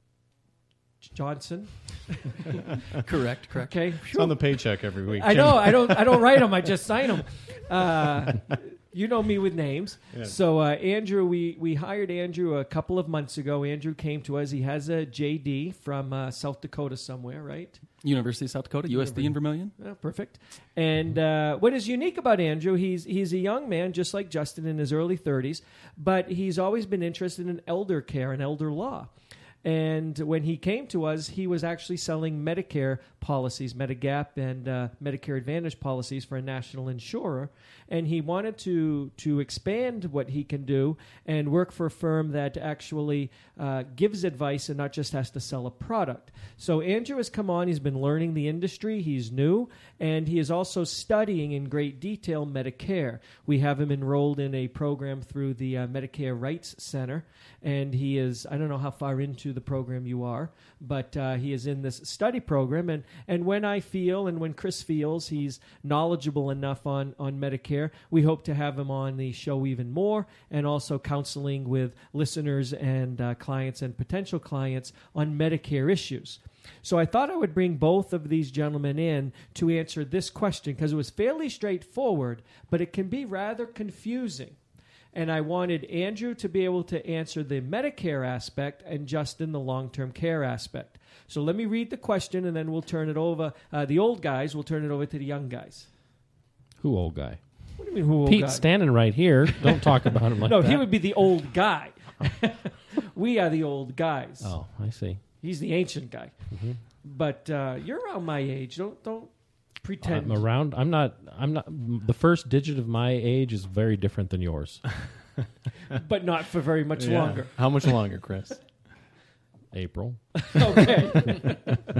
Johnson. Correct, correct. Okay. It's on the paycheck every week. I know. I don't. I don't write them. I just sign them. Uh, you know me with names. Yeah. So uh, Andrew, we we hired Andrew a couple of months ago. Andrew came to us. He has a J D from uh, South Dakota somewhere, right? University of South Dakota, U S D in Vermilion. Oh, perfect. And uh, what is unique about Andrew, he's he's a young man, just like Justin, in his early thirties, but he's always been interested in elder care and elder law. And when he came to us, he was actually selling Medicare policies, Medigap and uh, Medicare Advantage policies for a national insurer. And he wanted to to expand what he can do and work for a firm that actually uh, gives advice and not just has to sell a product. So Andrew has come on. He's been learning the industry. He's new. And he is also studying in great detail Medicare. We have him enrolled in a program through the uh, Medicare Rights Center. And he is, I don't know how far into the program you are, but uh, he is in this study program. And, and when I feel and when Chris feels he's knowledgeable enough on, on Medicare, we hope to have him on the show even more, and also counseling with listeners and uh, clients and potential clients on Medicare issues. So I thought I would bring both of these gentlemen in to answer this question, because it was fairly straightforward, but it can be rather confusing. And I wanted Andrew to be able to answer the Medicare aspect and Justin the long-term care aspect. So let me read the question, and then we'll turn it over. Uh, the old guys, we'll turn it over to the young guys. Who old guy? What do you mean, who old Pete's guy? standing right here. Don't talk about him like no, that. he would be the old guy. We are the old guys. Oh, I see. He's the ancient guy. Mm-hmm. But uh, you're around my age. Don't don't pretend. I'm around. I'm not. I'm not. The first digit of my age is very different than yours. But not for very much Yeah. longer. How much longer, Chris? April. Okay.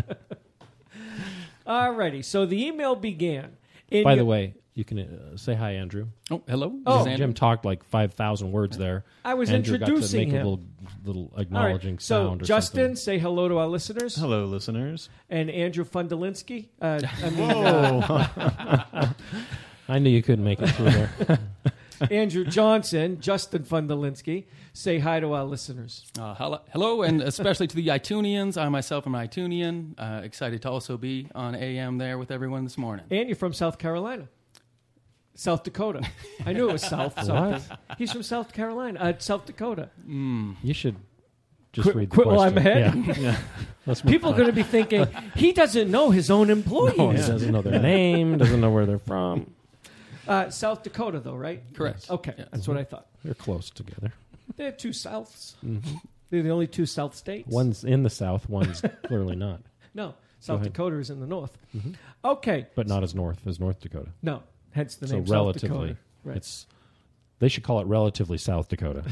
Alrighty. So the email began. In By your- the way, you can uh, say hi, Andrew. Oh, hello. Oh. This is Andrew. Jim talked like five thousand words there. I was Andrew got to introducing make him. a little, little All right. acknowledging So sound or Justin, something. say hello to our listeners. Hello, listeners. And Andrew Fundalinsky. Uh, I mean, uh, Oh, I knew you couldn't make it through there. Andrew Johnson, Justin Fundalinsky. Say hi to our listeners. Uh, hello, hello, and especially to the iTunians. I myself am an iTunian. Uh, excited to also be on A M there with everyone this morning. And you're from South Carolina. South Dakota. I knew it was South something. He's from South Carolina. Uh, South Dakota. You should just Quit- read the quit while question. I'm ahead? Yeah. Let's move People are on. going to be thinking, he doesn't know his own employees. No, he doesn't know their name, doesn't know where they're from. Uh, South Dakota, though, right? Correct. Okay, Yes. that's what I thought. They're close together. They're two Souths. They're the only two South states. One's in the south, one's clearly not, No, South ahead. Dakota is in the north. Okay, but not as north as North Dakota. no. Hence the So name South relatively, Dakota. Right. it's they should call it relatively South Dakota.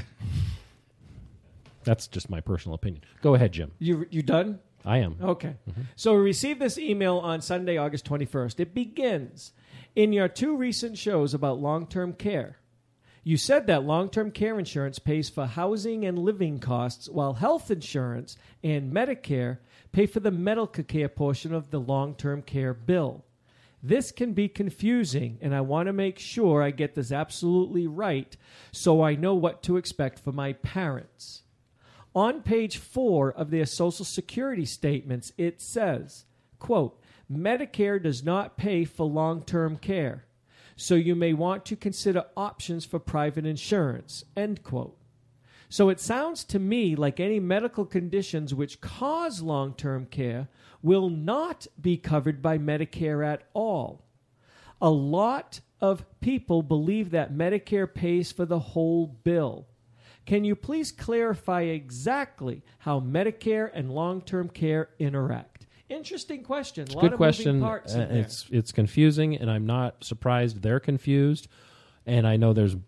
That's just my personal opinion. Go ahead, Jim. You you done? I am. Okay. So we received this email on Sunday, August twenty-first. It begins, in your two recent shows about long-term care, you said that long-term care insurance pays for housing and living costs, while health insurance and Medicare pay for the medical care portion of the long-term care bill. This can be confusing, and I want to make sure I get this absolutely right so I know what to expect for my parents. On page four of their Social Security statements, it says, quote, Medicare does not pay for long-term care, so you may want to consider options for private insurance, end quote. So it sounds to me like any medical conditions which cause long-term care will not be covered by Medicare at all. A lot of people believe that Medicare pays for the whole bill. Can you please clarify exactly how Medicare and long-term care interact? Interesting question. A lot Good of question. moving parts in Uh, there. it's it's confusing, and I'm not surprised they're confused. And I know there's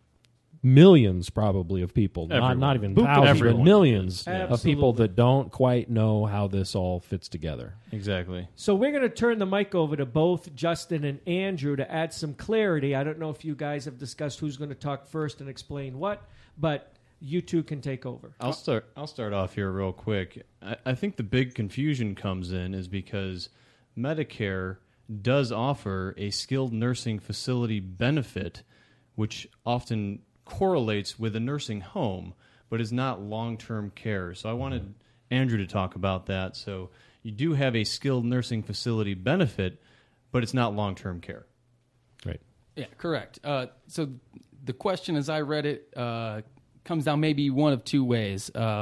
millions, probably, of people, not Everyone. not even Boop, thousands, but everyone. millions Yeah. of people Absolutely. that don't quite know how this all fits together. Exactly. So we're going to turn the mic over to both Justin and Andrew to add some clarity. I don't know if you guys have discussed who's going to talk first and explain what, but you two can take over. I'll start. I'll start off here real quick. I, I think the big confusion comes in is because Medicare does offer a skilled nursing facility benefit, which often correlates with a nursing home, but is not long-term care. So I wanted Andrew to talk about that. So you do have a skilled nursing facility benefit, but it's not long-term care. Right. Yeah, correct. Uh, so the question, as I read it, uh, comes down maybe one of two ways. Uh,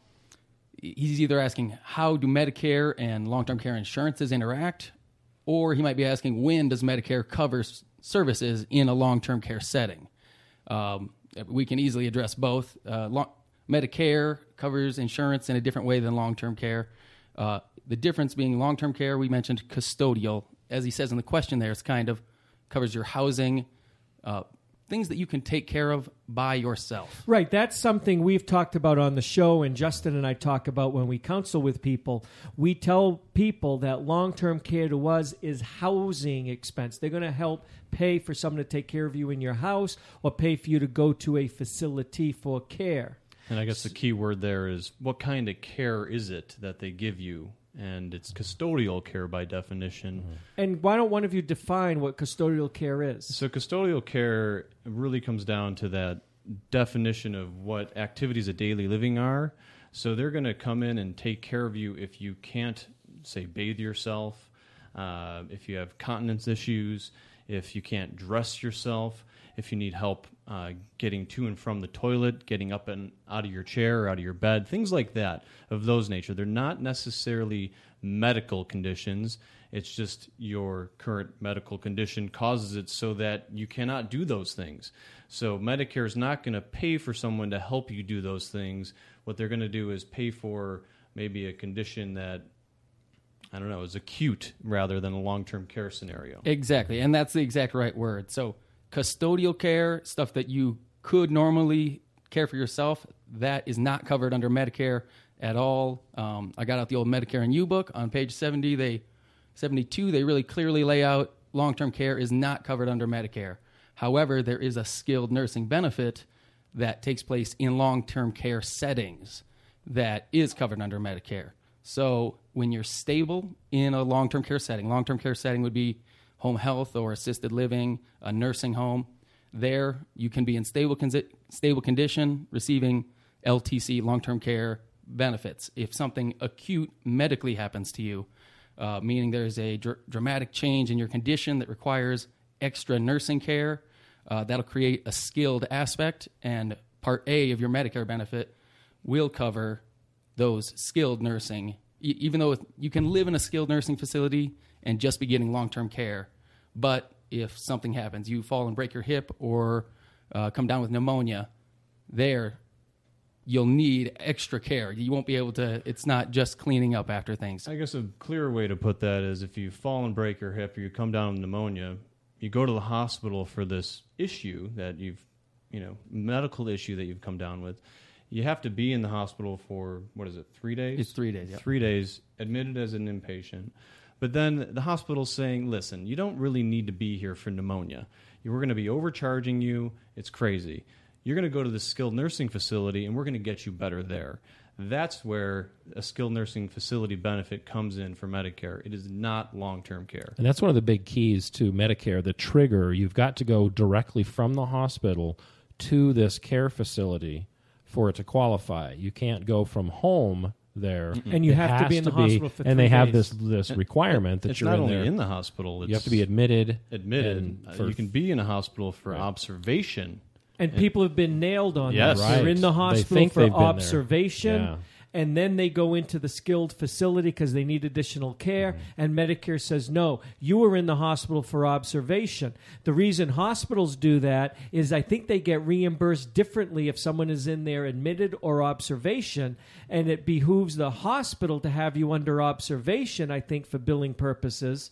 he's either asking how do Medicare and long-term care insurances interact, or he might be asking when does Medicare cover s- services in a long-term care setting. Um, we can easily address both. Uh, long- Medicare covers insurance in a different way than long-term care. Uh, the difference being long-term care, we mentioned custodial. As he says in the question there, it's kind of covers your housing, uh, things that you can take care of by yourself. Right, that's something we've talked about on the show, and Justin and I talk about when we counsel with people. We tell people that long-term care to us is housing expense. They're going to help pay for someone to take care of you in your house or pay for you to go to a facility for care. And I guess the key word there is what kind of care is it that they give you? And it's custodial care by definition. Mm-hmm. And why don't one of you define what custodial care is? So custodial care really comes down to that definition of what activities of daily living are. So they're going to come in and take care of you if you can't, say, bathe yourself, uh, if you have continence issues, if you can't dress yourself, if you need help uh, getting to and from the toilet, getting up and out of your chair or out of your bed, things like that of those nature. They're not necessarily medical conditions. It's just your current medical condition causes it so that you cannot do those things. So Medicare is not going to pay for someone to help you do those things. What they're going to do is pay for maybe a condition that, I don't know, is acute rather than a long-term care scenario. Exactly, and that's the exact right word. So custodial care, stuff that you could normally care for yourself, that is not covered under Medicare at all. Um, I got out the old Medicare and You book. On page seventy, they seventy-two, they really clearly lay out long-term care is not covered under Medicare. However, there is a skilled nursing benefit that takes place in long-term care settings that is covered under Medicare. So when you're stable in a long-term care setting, long-term care setting would be home health or assisted living, a nursing home. There, you can be in stable con- stable condition, receiving L T C, long-term care benefits. If something acute medically happens to you, uh, meaning there's a dr- dramatic change in your condition that requires extra nursing care, uh, that'll create a skilled aspect, and Part A of your Medicare benefit will cover those skilled nursing, e- even though you can live in a skilled nursing facility and just be getting long-term care. But if something happens, you fall and break your hip or uh, come down with pneumonia, there you'll need extra care. You won't be able to, it's not just cleaning up after things. I guess a clearer way to put that is if you fall and break your hip or you come down with pneumonia, you go to the hospital for this issue that you've, you know, medical issue that you've come down with, you have to be in the hospital for, what is it, three days? It's three days, yeah. Three days, admitted as an inpatient. But then the hospital's saying, listen, you don't really need to be here for pneumonia. We're going to be overcharging you. It's crazy. You're going to go to the skilled nursing facility, and we're going to get you better there. That's where a skilled nursing facility benefit comes in for Medicare. It is not long-term care. And that's one of the big keys to Medicare, the trigger. You've got to go directly from the hospital to this care facility for it to qualify. You can't go from home there. And you It have to has be in the hospital for And they three have days. this this requirement that it's you're not in only there. in the hospital. It's You have to be admitted. admitted. and Uh, for- you can be in a hospital for Right. observation. And people have been nailed on Yes. that. They're Right. in the They hospital think for they've been there. observation, Yeah. and then they go into the skilled facility because they need additional care, Mm-hmm. and Medicare says, no, you were in the hospital for observation. The reason hospitals do that is I think they get reimbursed differently if someone is in there admitted or observation, and it behooves the hospital to have you under observation, I think, for billing purposes.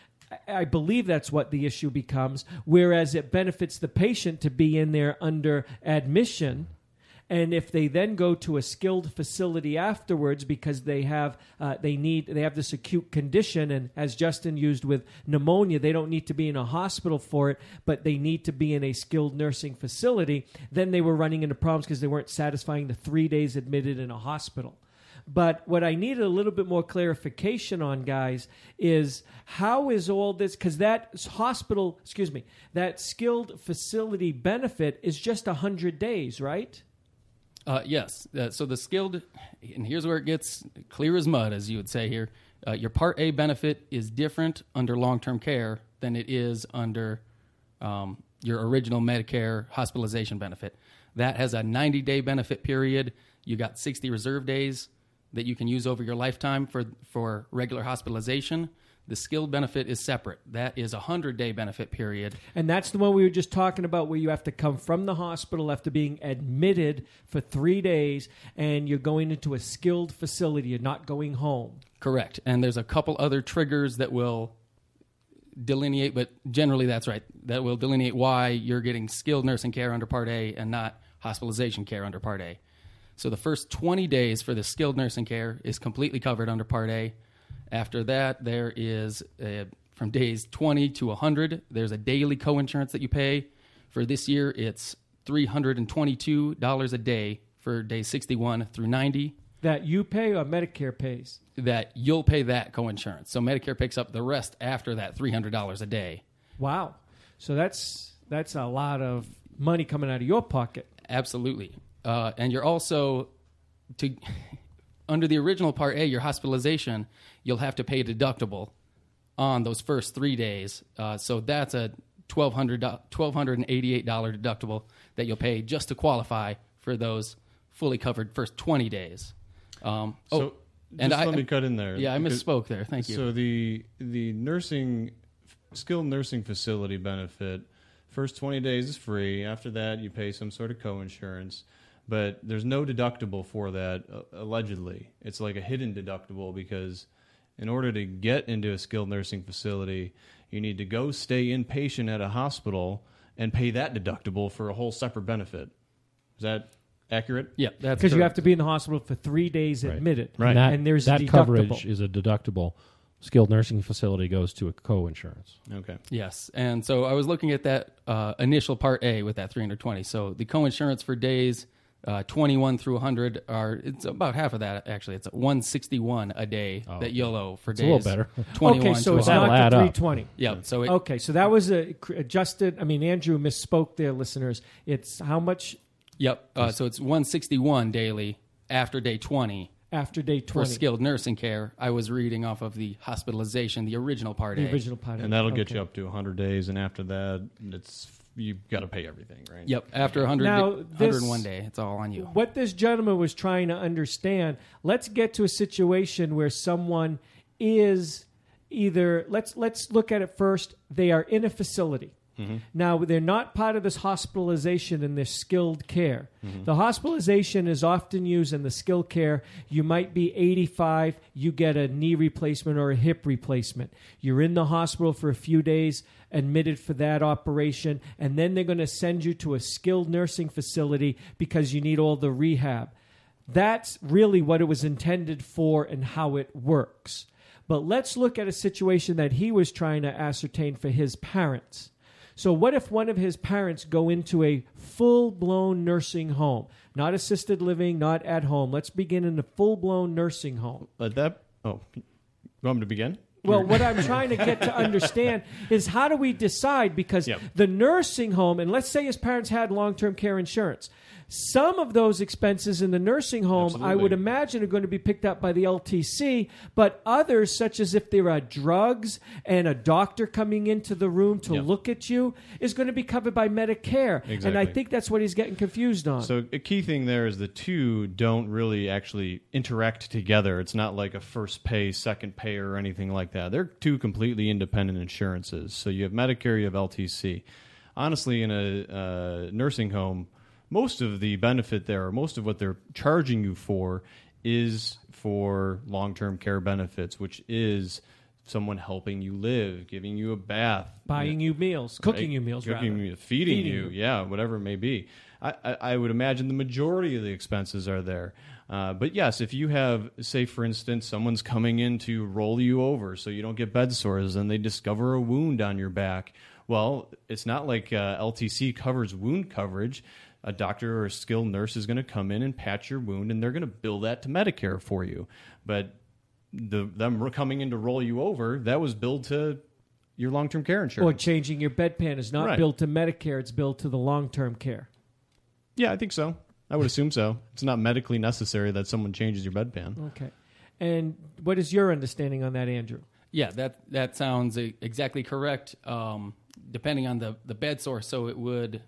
I believe that's what the issue becomes, whereas it benefits the patient to be in there under admission. And if they then go to a skilled facility afterwards because they have uh, they need they have this acute condition, and as Justin used with pneumonia, they don't need to be in a hospital for it, but they need to be in a skilled nursing facility, then they were running into problems because they weren't satisfying the three days admitted in a hospital. But what I need a little bit more clarification on, guys, is how is all this, because that hospital, excuse me, that skilled facility benefit is just one hundred days, right? Uh, yes. Uh, so the skilled, and here's where it gets clear as mud, as you would say here. Uh, your Part A benefit is different under long-term care than it is under um, your original Medicare hospitalization benefit. That has a ninety-day benefit period. You got sixty reserve days that you can use over your lifetime for, for regular hospitalization. The skilled benefit is separate. That is a one hundred-day benefit period. And that's the one we were just talking about where you have to come from the hospital after being admitted for three days and you're going into a skilled facility. You're not going home. Correct. And there's a couple other triggers that will delineate, but generally that's right. That will delineate why you're getting skilled nursing care under Part A and not hospitalization care under Part A. So the first twenty days for the skilled nursing care is completely covered under Part A. After that, there is, uh, from days twenty to one hundred, there's a daily coinsurance that you pay. For this year, it's three hundred twenty-two dollars a day for days sixty-one through ninety. That you pay or Medicare pays? That you'll pay that coinsurance. So Medicare picks up the rest after that three hundred dollars a day. Wow. So that's that's a lot of money coming out of your pocket. Absolutely. Uh, and you're also, to under the original Part A, your hospitalization, you'll have to pay a deductible on those first three days. Uh, so that's a twelve hundred dollars, one thousand two hundred eighty-eight dollars deductible that you'll pay just to qualify for those fully covered first twenty days. Um, So oh, and just I, let me cut in there. Yeah, I because- misspoke there. Thank you. So the the nursing skilled nursing facility benefit, first twenty days is free. After that, you pay some sort of coinsurance, but there's no deductible for that. Uh, allegedly, it's like a hidden deductible because in order to get into a skilled nursing facility, you need to go stay inpatient at a hospital and pay that deductible for a whole separate benefit. Is that accurate? yeah, that's Because you have correct. to be in the hospital for three days admitted. Right. And, that, And there's that a coverage deductible. is a deductible. Skilled nursing facility goes to a co-insurance. Okay. Yes, and so I was looking at that uh, initial Part A with that three hundred twenty. So the coinsurance for days uh, twenty-one through one hundred are it's about half of that actually. It's one sixty-one a day Oh, that you'll owe for It's days. a little better. twenty-one Okay, so to it's That'll not one hundred. add the up. three twenty. Yeah, so it, Okay, so that was a adjusted. I mean, Andrew misspoke there, listeners. It's how much yep. Uh, so it's one sixty-one daily after day twenty. after day For twenty? skilled nursing care, I was reading off of the hospitalization, the original Part The A. original part. And that'll get Okay. you up to one hundred days, and after that, it's you've got to pay everything, right? Yep, after one hundred, Now, one hundred this- one day, it's all on you. What this gentleman was trying to understand, let's get to a situation where someone is either let's let's look at it first. They are in a facility. Mm-hmm. Now, they're not part of this hospitalization and this skilled care. Mm-hmm. The hospitalization is often used in the skilled care. You might be eighty-five, you get a knee replacement or a hip replacement. You're in the hospital for a few days, admitted for that operation, and then they're going to send you to a skilled nursing facility because you need all the rehab. That's really what it was intended for and how it works. But let's look at a situation that he was trying to ascertain for his parents. So what if one of his parents go into a full-blown nursing home? Not assisted living, not at home. Let's begin in a full-blown nursing home. Let that, oh, you want me to begin? Well, what I'm trying to get to understand is how do we decide? Because Yep. the nursing home, and let's say his parents had long-term care insurance, some of those expenses in the nursing home, Absolutely. I would imagine, are going to be picked up by the L T C, but others, such as if there are drugs and a doctor coming into the room to Yep. look at you, is going to be covered by Medicare. And I Exactly. think that's what he's getting confused on. So a key thing there is the two don't really actually interact together. It's not like a first pay, second pay, or anything like that. They're two completely independent insurances. So you have Medicare, you have L T C. Honestly, in a uh, nursing home, most of the benefit there, or most of what they're charging you for, is for long-term care benefits, which is someone helping you live, giving you a bath, Buying you meals, cooking right? you meals, cooking rather. you, feeding, Feeding you, you. yeah, whatever it may be. I, I, I would imagine the majority of the expenses are there. Uh, but yes, if you have, say, for instance, someone's coming in to roll you over so you don't get bed sores and they discover a wound on your back, well, it's not like uh, L T C covers wound coverage. A doctor or a skilled nurse is going to come in and patch your wound, and they're going to bill that to Medicare for you. But the them coming in to roll you over, that was billed to your long-term care Or insurance. changing your bedpan is not Right. billed to Medicare, it's billed to the long-term care. Yeah, I think so. I would assume so. It's not medically necessary that someone changes your bedpan. Okay. And what is your understanding on that, Andrew? Yeah, that that sounds e- exactly correct. Um, depending on the the bed source, so it would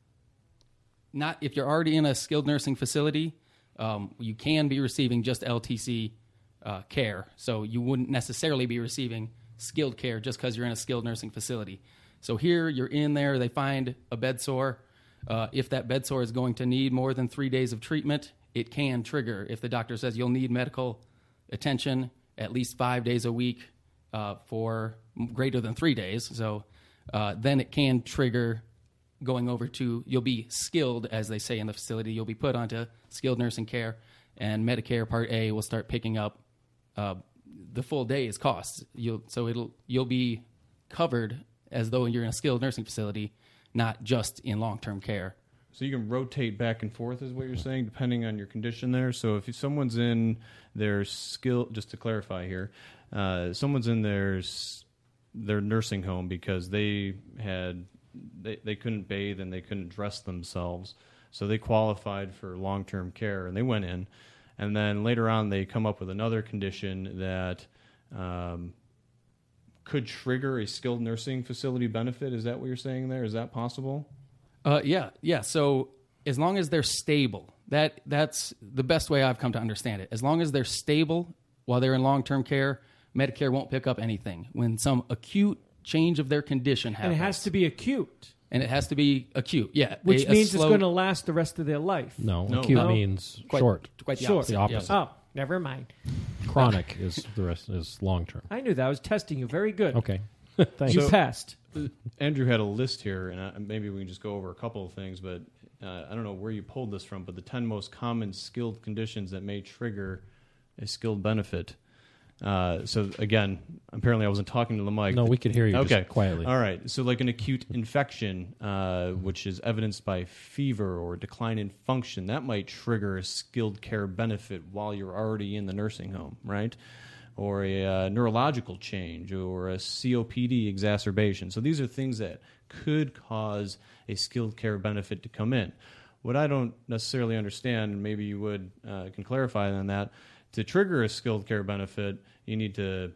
not if you're already in a skilled nursing facility, um, you can be receiving just L T C uh, care. So you wouldn't necessarily be receiving skilled care just because you're in a skilled nursing facility. So here you're in there, they find a bed sore. Uh, if that bed sore is going to need more than three days of treatment, it can trigger. If the doctor says you'll need medical attention at least five days a week uh, for greater than three days, so uh, then it can trigger going over to, you'll be skilled, as they say in the facility, you'll be put onto skilled nursing care, and Medicare Part A will start picking up uh, the full day's costs. You'll, so it'll you'll be covered as though you're in a skilled nursing facility, not just in long-term care. So you can rotate back and forth, is what you're saying, depending on your condition there. So if someone's in their skill, just to clarify here, uh, someone's in their s- their nursing home because they had they, they couldn't bathe and they couldn't dress themselves, so they qualified for long-term care and they went in, and then later on they come up with another condition that um, could trigger a skilled nursing facility benefit. Is that what you're saying there? Is that possible? Uh, yeah, yeah. So as long as they're stable, that that's the best way I've come to understand it. As long as they're stable while they're in long-term care, Medicare won't pick up anything. When some acute change of their condition And happens, it has to be acute, and it has to be acute, yeah, which a- a means slow- it's going to last the rest of their life. No, No. acute No. means quite, short. quite the Short. opposite. The opposite. yeah. Oh, never mind. Chronic is the rest is long term. I knew that. I was testing you. Very good. Okay, thanks. You So- passed. Andrew had a list here, and I, maybe we can just go over a couple of things, but uh, I don't know where you pulled this from, but the ten most common skilled conditions that may trigger a skilled benefit. Uh, so, again, apparently I wasn't talking to the mic. No, we could hear you Okay. just quietly. All right. So, like an acute infection, uh, which is evidenced by fever or decline in function, that might trigger a skilled care benefit while you're already in the nursing home, right? Or a uh, neurological change or a C O P D exacerbation. So these are things that could cause a skilled care benefit to come in. What I don't necessarily understand, and maybe you would uh, can clarify on that, to trigger a skilled care benefit, you need to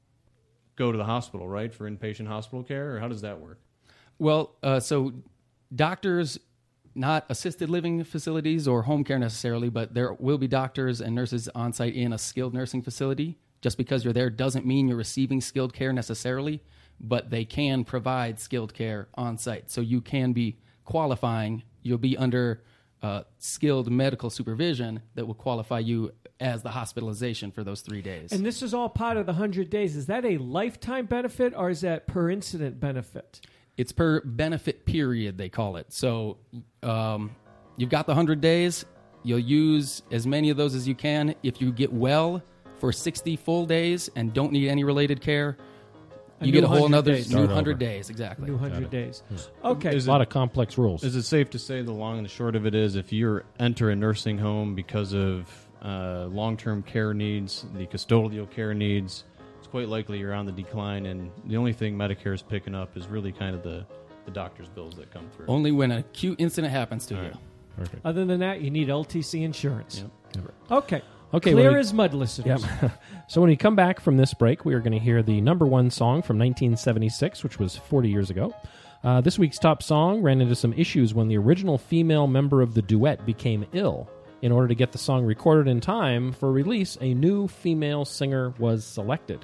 go to the hospital, right, for inpatient hospital care, or how does that work? Well, uh, so doctors, not assisted living facilities or home care necessarily, but there will be doctors and nurses on site in a skilled nursing facility. Just because you're there doesn't mean you're receiving skilled care necessarily. but they can provide skilled care on site. So you can be qualifying. You'll be under uh, skilled medical supervision that will qualify you as the hospitalization for those three days. And this is all part of the one hundred days. Is that a lifetime benefit or is that per incident benefit? It's per benefit period, they call it. So um, you've got the one hundred days. You'll use as many of those as you can. If you get well for sixty full days and don't need any related care, A you new get a whole 100 another days. new Start one hundred over. days. Exactly. New one hundred days. Okay. Is A lot of complex rules. Is it safe to say the long and the short of it is if you enter a nursing home because of uh, long-term care needs, the custodial care needs, it's quite likely you're on the decline, and the only thing Medicare is picking up is really kind of the, the doctor's bills that come through. Only when an acute incident happens to All you. right. Perfect. Other than that, you need L T C insurance. Yep. Okay. Okay, Clear when we- as mud, listeners. Yep. So when we come back from this break, we are going to hear the number one song from nineteen seventy-six, which was forty years ago. Uh, this week's top song ran into some issues when the original female member of the duet became ill. In order to get the song recorded in time for release, a new female singer was selected.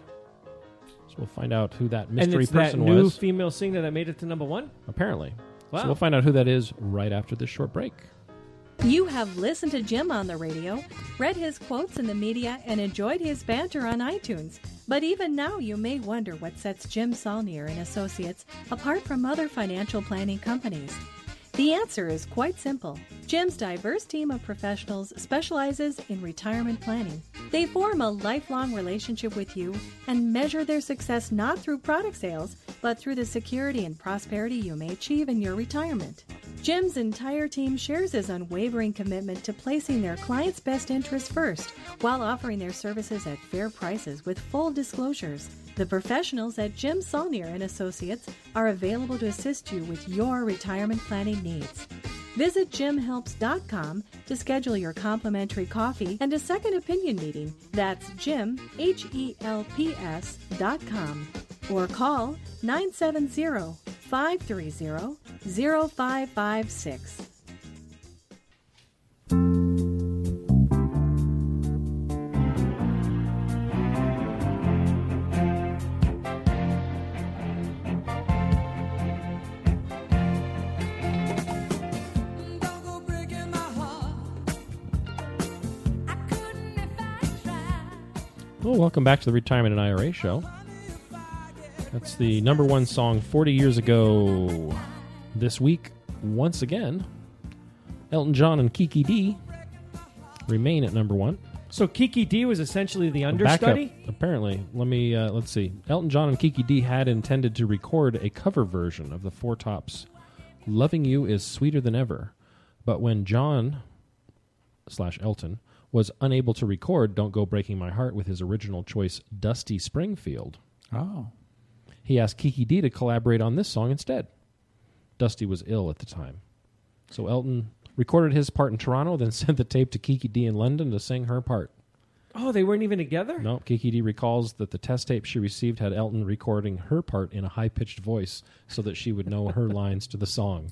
So we'll find out who that And mystery it's that person new was. female singer that made it to number one? Apparently. Wow. So we'll find out who that is right after this short break. You have listened to Jim on the radio, read his quotes in the media, and enjoyed his banter on iTunes. But even now, you may wonder what sets Jim Saulnier and Associates apart from other financial planning companies. The answer is quite simple. Jim's diverse team of professionals specializes in retirement planning. They form a lifelong relationship with you and measure their success not through product sales, but through the security and prosperity you may achieve in your retirement. Jim's entire team shares his unwavering commitment to placing their clients' best interests first while offering their services at fair prices with full disclosures. The professionals at Jim Saulnier and Associates are available to assist you with your retirement planning needs. Visit jim helps dot com to schedule your complimentary coffee and a second opinion meeting. That's Jim, H E L P S dot com. Or call nine seven zero, five three zero, zero five five six. Well, welcome back to the Retirement and I R A Show. That's the number one song forty years ago. This week, once again, Elton John and Kiki D remain at number one. So Kiki D was essentially the Backup, understudy? apparently. Let me, uh, let's see. Elton John and Kiki D had intended to record a cover version of the Four Tops' Loving You is Sweeter Than Ever. But when John slash Elton was unable to record Don't Go Breaking My Heart with his original choice, Dusty Springfield, Oh. he asked Kiki D to collaborate on this song instead. Dusty was ill at the time. So Elton recorded his part in Toronto, then sent the tape to Kiki D in London to sing her part. Oh, they weren't even together? No, Kiki D recalls that the test tape she received had Elton recording her part in a high-pitched voice so that she would know her lines to the song.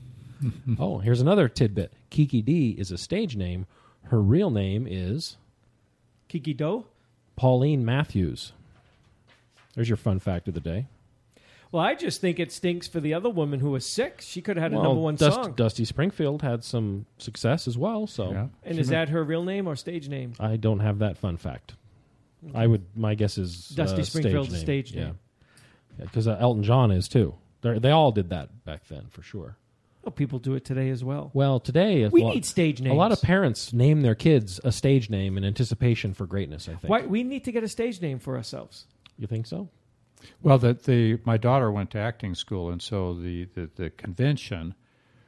Oh, here's another tidbit. Kiki D is a stage name. Her real name is Kiki Do? Pauline Matthews. There's your fun fact of the day. Well, I just think it stinks for the other woman who was sick. She could have had a Well, number one Dust- song. Dusty Springfield had some success as well, so Yeah. And is that her real name or stage name? I don't have that fun fact. I would. My guess is Dusty uh, Springfield's a stage stage name. Yeah, because uh, Elton John is too. They're, they all did that back then for sure. Oh, people do it today as well. Well, today a We lot, need stage a names. lot of parents name their kids a stage name in anticipation for greatness. I think. Why, we need to get a stage name for ourselves. You think so? Well, the, the my daughter went to acting school, and so the, the, the convention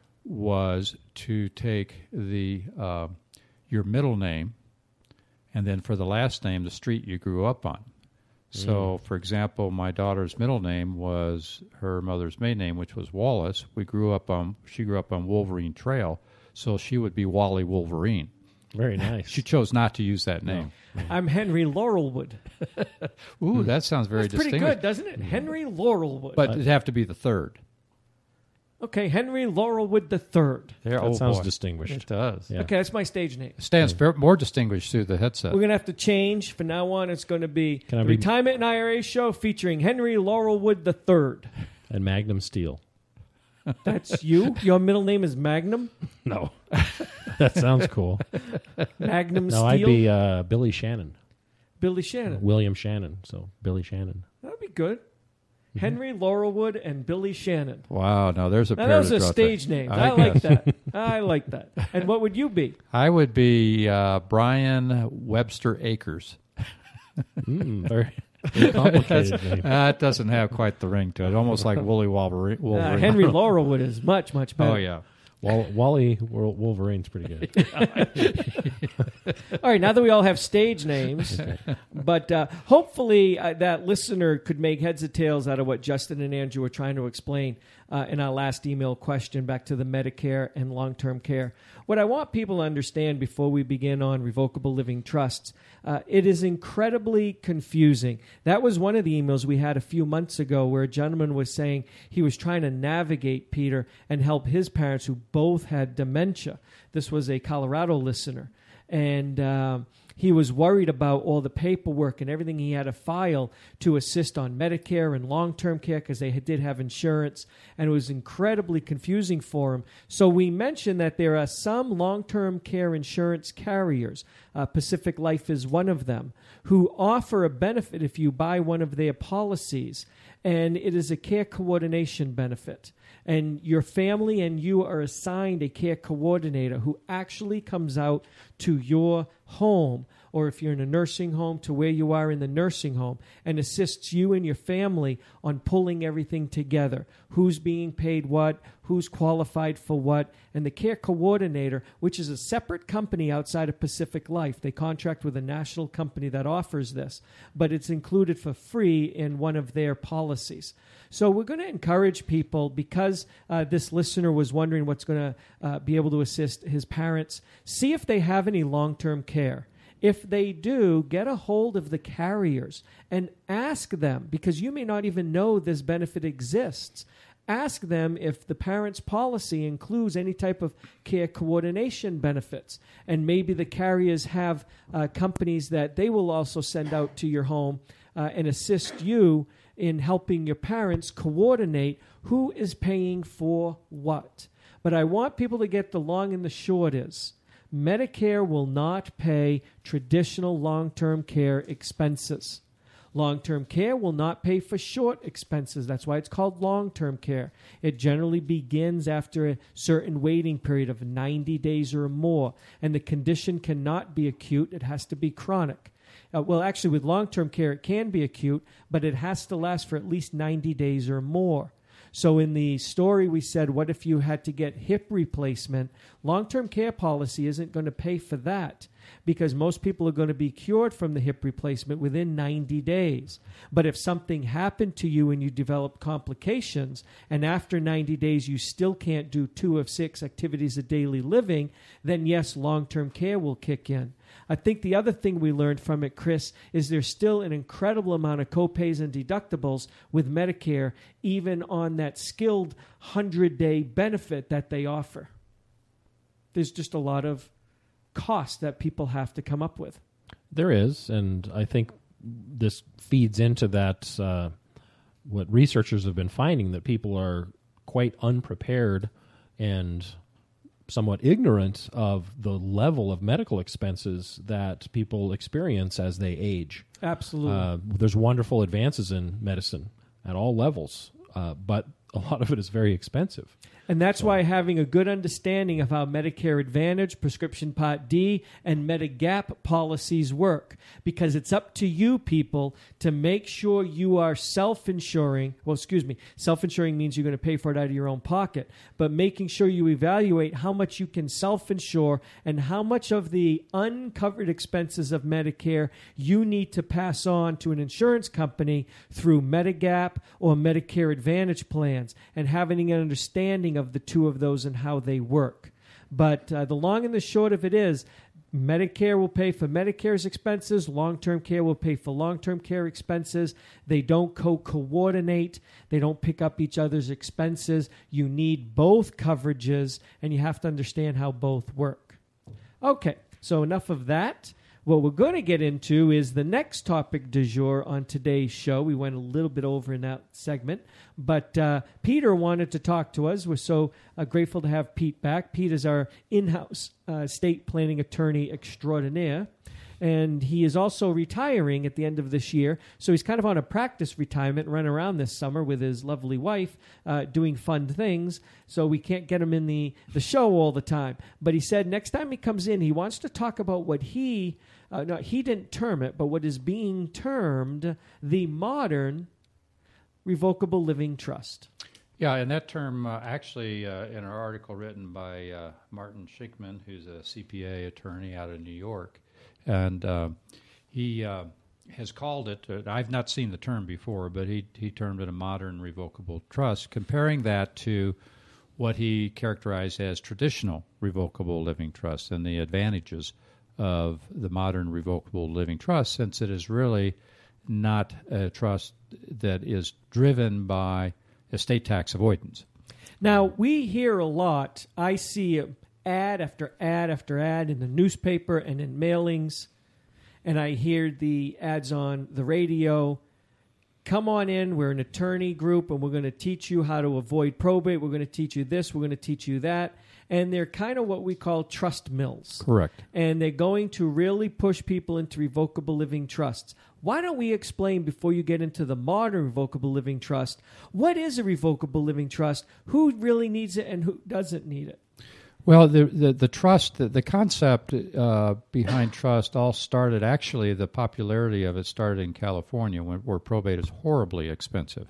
was to take the uh, your middle name, and then for the last name, the street you grew up on. So, for example, my daughter's middle name was her mother's maiden name, which was Wallace. We grew up on she grew up on Wolverine Trail, so she would be Wally Wolverine. Very nice. She chose not to use that name. I'm Henry Laurelwood. Ooh, that sounds very That's pretty distinguished. good, doesn't it? Henry Laurelwood. But it'd have to be the third. Okay, Henry Laurelwood the Third. There, That oh sounds boy. distinguished. It does. Yeah. Okay, that's my stage name. It stands ver- more distinguished through the headset. We're going to have to change. From now on, it's going to be Can I the be- Retirement and I R A Show featuring Henry Laurelwood the Third. And Magnum Steel. That's you? Your middle name is Magnum? No. That sounds cool. Magnum No, Steel? I'd be uh, Billy Shannon. Billy Shannon. William Shannon. So Billy Shannon. That would be good. Henry Laurelwood and Billy Shannon. Wow, now there's a Now, pair those to are draw stage to. names. I I, like guess. that. I like that. And what would you be? I would be uh, Brian Webster Akers. Mm, very, very complicated name. That doesn't have quite the ring to it. Almost like Woolly Wolverine. Uh, Wolverine. Henry Laurelwood is much, much better. Oh, yeah. Wall- Wally Wol- Wolverine's pretty good. All right, now that we all have stage names, but uh, hopefully uh, that listener could make heads or tails out of what Justin and Andrew were trying to explain uh, in our last email question back to the Medicare and long-term care. What I want people to understand before we begin on revocable living trusts, uh, it is incredibly confusing. That was one of the emails we had a few months ago where a gentleman was saying he was trying to navigate, Peter, and help his parents who both had dementia. This was a Colorado listener. And um, he was worried about all the paperwork and everything he had to file to assist on Medicare and long-term care because they did have insurance, and it was incredibly confusing for him. So we mentioned that there are some long-term care insurance carriers, uh, Pacific Life is one of them, who offer a benefit if you buy one of their policies, and it is a care coordination benefit. And your family and you are assigned a care coordinator who actually comes out to your home, or if you're in a nursing home, to where you are in the nursing home, and assists you and your family on pulling everything together. Who's being paid what, who's qualified for what, and the care coordinator, which is a separate company outside of Pacific Life. They contract with a national company that offers this, but it's included for free in one of their policies. So we're going to encourage people, because uh, this listener was wondering what's going to uh, be able to assist his parents, see if they have any long-term care. If they do, get a hold of the carriers and ask them, because you may not even know this benefit exists. Ask them if the parent's policy includes any type of care coordination benefits. And maybe the carriers have uh, companies that they will also send out to your home uh, and assist you in helping your parents coordinate who is paying for what. But I want people to get the long and the short is, Medicare will not pay traditional long-term care expenses. Long-term care will not pay for short expenses. That's why it's called long-term care. It generally begins after a certain waiting period of ninety days or more, and the condition cannot be acute. It has to be chronic. Uh, well, actually, with long-term care, it can be acute, but it has to last for at least ninety days or more. So in the story we said, what if you had to get hip replacement? Long-term care policy isn't going to pay for that because most people are going to be cured from the hip replacement within ninety days. But if something happened to you and you develop complications, and after ninety days you still can't do two of six activities of daily living, then yes, long-term care will kick in. I think the other thing we learned from it, Chris, is there's still an incredible amount of copays and deductibles with Medicare, even on that skilled one hundred-day benefit that they offer. There's just a lot of cost that people have to come up with. There is, and I think this feeds into that, uh, what researchers have been finding, that people are quite unprepared and somewhat ignorant of the level of medical expenses that people experience as they age. Absolutely. Uh, there's wonderful advances in medicine at all levels, uh, but a lot of it is very expensive. And that's why having a good understanding of how Medicare Advantage, Prescription Part D, and Medigap policies work, because it's up to you people to make sure you are self-insuring. Well, excuse me, self-insuring means you're going to pay for it out of your own pocket, but making sure you evaluate how much you can self-insure and how much of the uncovered expenses of Medicare you need to pass on to an insurance company through Medigap or Medicare Advantage plans, and having an understanding of the two of those and how they work. But uh, the long and the short of it is, Medicare will pay for Medicare's expenses. Long-term care will pay for long-term care expenses. They don't co-coordinate. They don't pick up each other's expenses. You need both coverages, and you have to understand how both work. Okay, so enough of that. What we're going to get into is the next topic du jour on today's show. We went a little bit over in that segment, but uh, Peter wanted to talk to us. We're so uh, grateful to have Pete back. Pete is our in-house uh, estate planning attorney extraordinaire, and he is also retiring at the end of this year. So he's kind of on a practice retirement, running around this summer with his lovely wife, uh, doing fun things. So we can't get him in the, the show all the time. But he said next time he comes in, he wants to talk about what he... Uh, no, he didn't term it, but what is being termed the modern revocable living trust. Yeah, and that term uh, actually uh, in an article written by uh, Martin Schinkman, who's a C P A attorney out of New York, and uh, he uh, has called it, uh, I've not seen the term before, but he, he termed it a modern revocable trust, comparing that to what he characterized as traditional revocable living trusts and the advantages of the modern revocable living trust, since it is really not a trust that is driven by estate tax avoidance. Now, we hear a lot. I see ad after ad after ad in the newspaper and in mailings, and I hear the ads on the radio. Come on in. We're an attorney group, and we're going to teach you how to avoid probate. We're going to teach you this. We're going to teach you that. And they're kind of what we call trust mills. Correct. And they're going to really push people into revocable living trusts. Why don't we explain, before you get into the modern revocable living trust, what is a revocable living trust, who really needs it, and who doesn't need it? Well, the the, the trust, the, the concept uh, behind trust all started, actually, the popularity of it started in California, when, where probate is horribly expensive.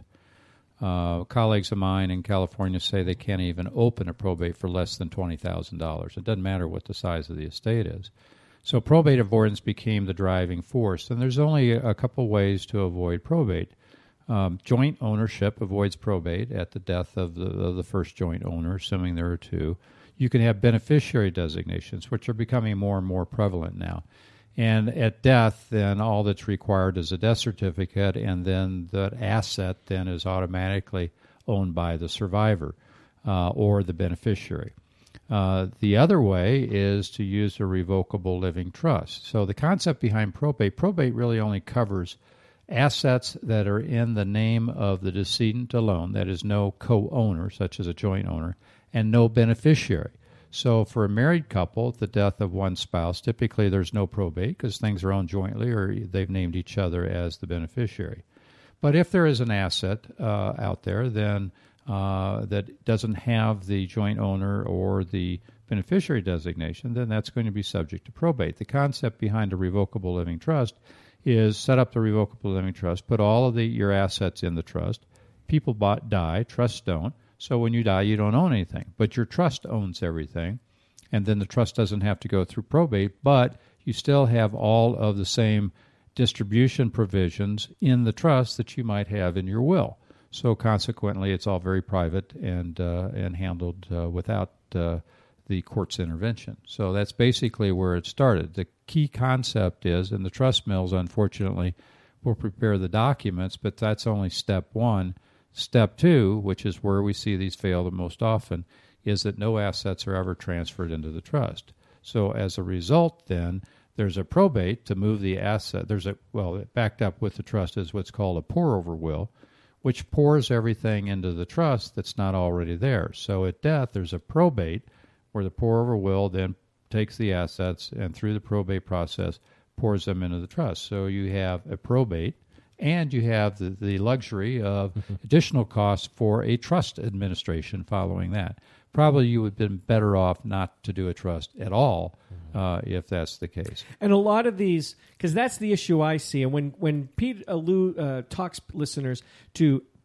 Uh, colleagues of mine in California say they can't even open a probate for less than twenty thousand dollars. It doesn't matter what the size of the estate is. So probate avoidance became the driving force, and there's only a couple ways to avoid probate. Um, joint ownership avoids probate at the death of the, of the first joint owner, assuming there are two. You can have beneficiary designations, which are becoming more and more prevalent now. And at death, then all that's required is a death certificate, and then that asset then is automatically owned by the survivor uh, or the beneficiary. Uh, the other way is to use a revocable living trust. So the concept behind probate, probate really only covers assets that are in the name of the decedent alone, that is no co-owner, such as a joint owner, and no beneficiary. So for a married couple, at the death of one spouse, typically there's no probate because things are owned jointly or they've named each other as the beneficiary. But if there is an asset uh, out there then uh, that doesn't have the joint owner or the beneficiary designation, then that's going to be subject to probate. The concept behind a revocable living trust is set up the revocable living trust, put all of the your assets in the trust. People bought, die, trusts don't. So when you die, you don't own anything, but your trust owns everything, and then the trust doesn't have to go through probate, but you still have all of the same distribution provisions in the trust that you might have in your will. So consequently, it's all very private and uh, and handled uh, without uh, the court's intervention. So that's basically where it started. The key concept is, and the trust mills, unfortunately, will prepare the documents, but that's only step one. Step two, which is where we see these fail the most often, is that no assets are ever transferred into the trust. So as a result, then, there's a probate to move the asset. There's a, well, backed up with the trust is what's called a pour-over will, which pours everything into the trust that's not already there. So at death, there's a probate where the pour-over will then takes the assets and through the probate process pours them into the trust. So you have a probate, and you have the, the luxury of additional costs for a trust administration following that. Probably you would have been better off not to do a trust at all uh, if that's the case. And a lot of these, because that's the issue I see, and when, when Pete allude, uh, talks listeners to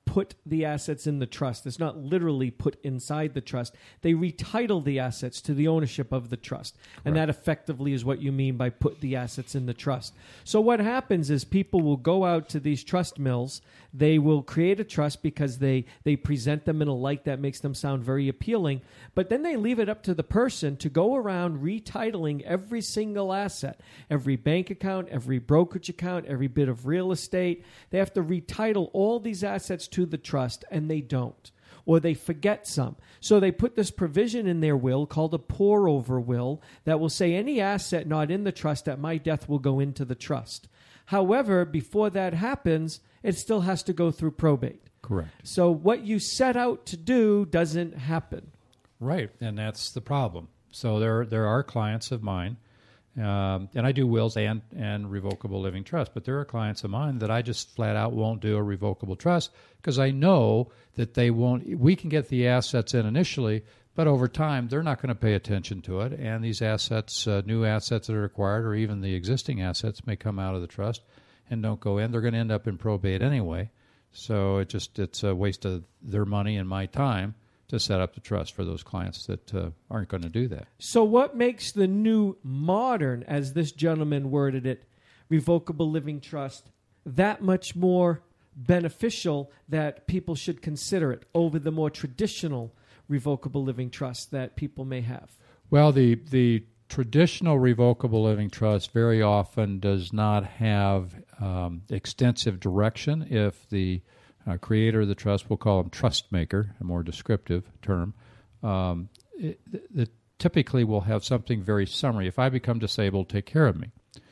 put the assets in the trust. It's not literally put inside the trust. They retitle the assets to the ownership of the trust. Correct. And that effectively is what you mean by put the assets in the trust. So what happens is people will go out to these trust mills. They will create a trust because they, they present them in a light that makes them sound very appealing. But then they leave it up to the person to go around retitling every single asset, every bank account, every brokerage account, every bit of real estate. They have to retitle all these assets to the trust, and they don't. Or they forget some. So they put this provision in their will called a pour-over will that will say any asset not in the trust at my death will go into the trust. However, before that happens, it still has to go through probate. Correct. So what you set out to do doesn't happen. Right, and that's the problem. So there, there are clients of mine, um, and I do wills and, and revocable living trust, but there are clients of mine that I just flat out won't do a revocable trust because I know that they won't. We can get the assets in initially, but over time they're not going to pay attention to it, and these assets, uh, new assets that are acquired, or even the existing assets, may come out of the trust and don't go in. They're going to end up in probate anyway, so it just it's a waste of their money and my time to set up the trust for those clients that uh, aren't going to do that. So what makes the new modern, as this gentleman worded it, revocable living trust that much more beneficial that people should consider it over the more traditional revocable living trust that people may have? Well, the the traditional revocable living trust very often does not have um, extensive direction. If the Uh, creator of the trust, we'll call him trust maker, a more descriptive term, um, it, it typically will have something very summary. If I become disabled, take care of me.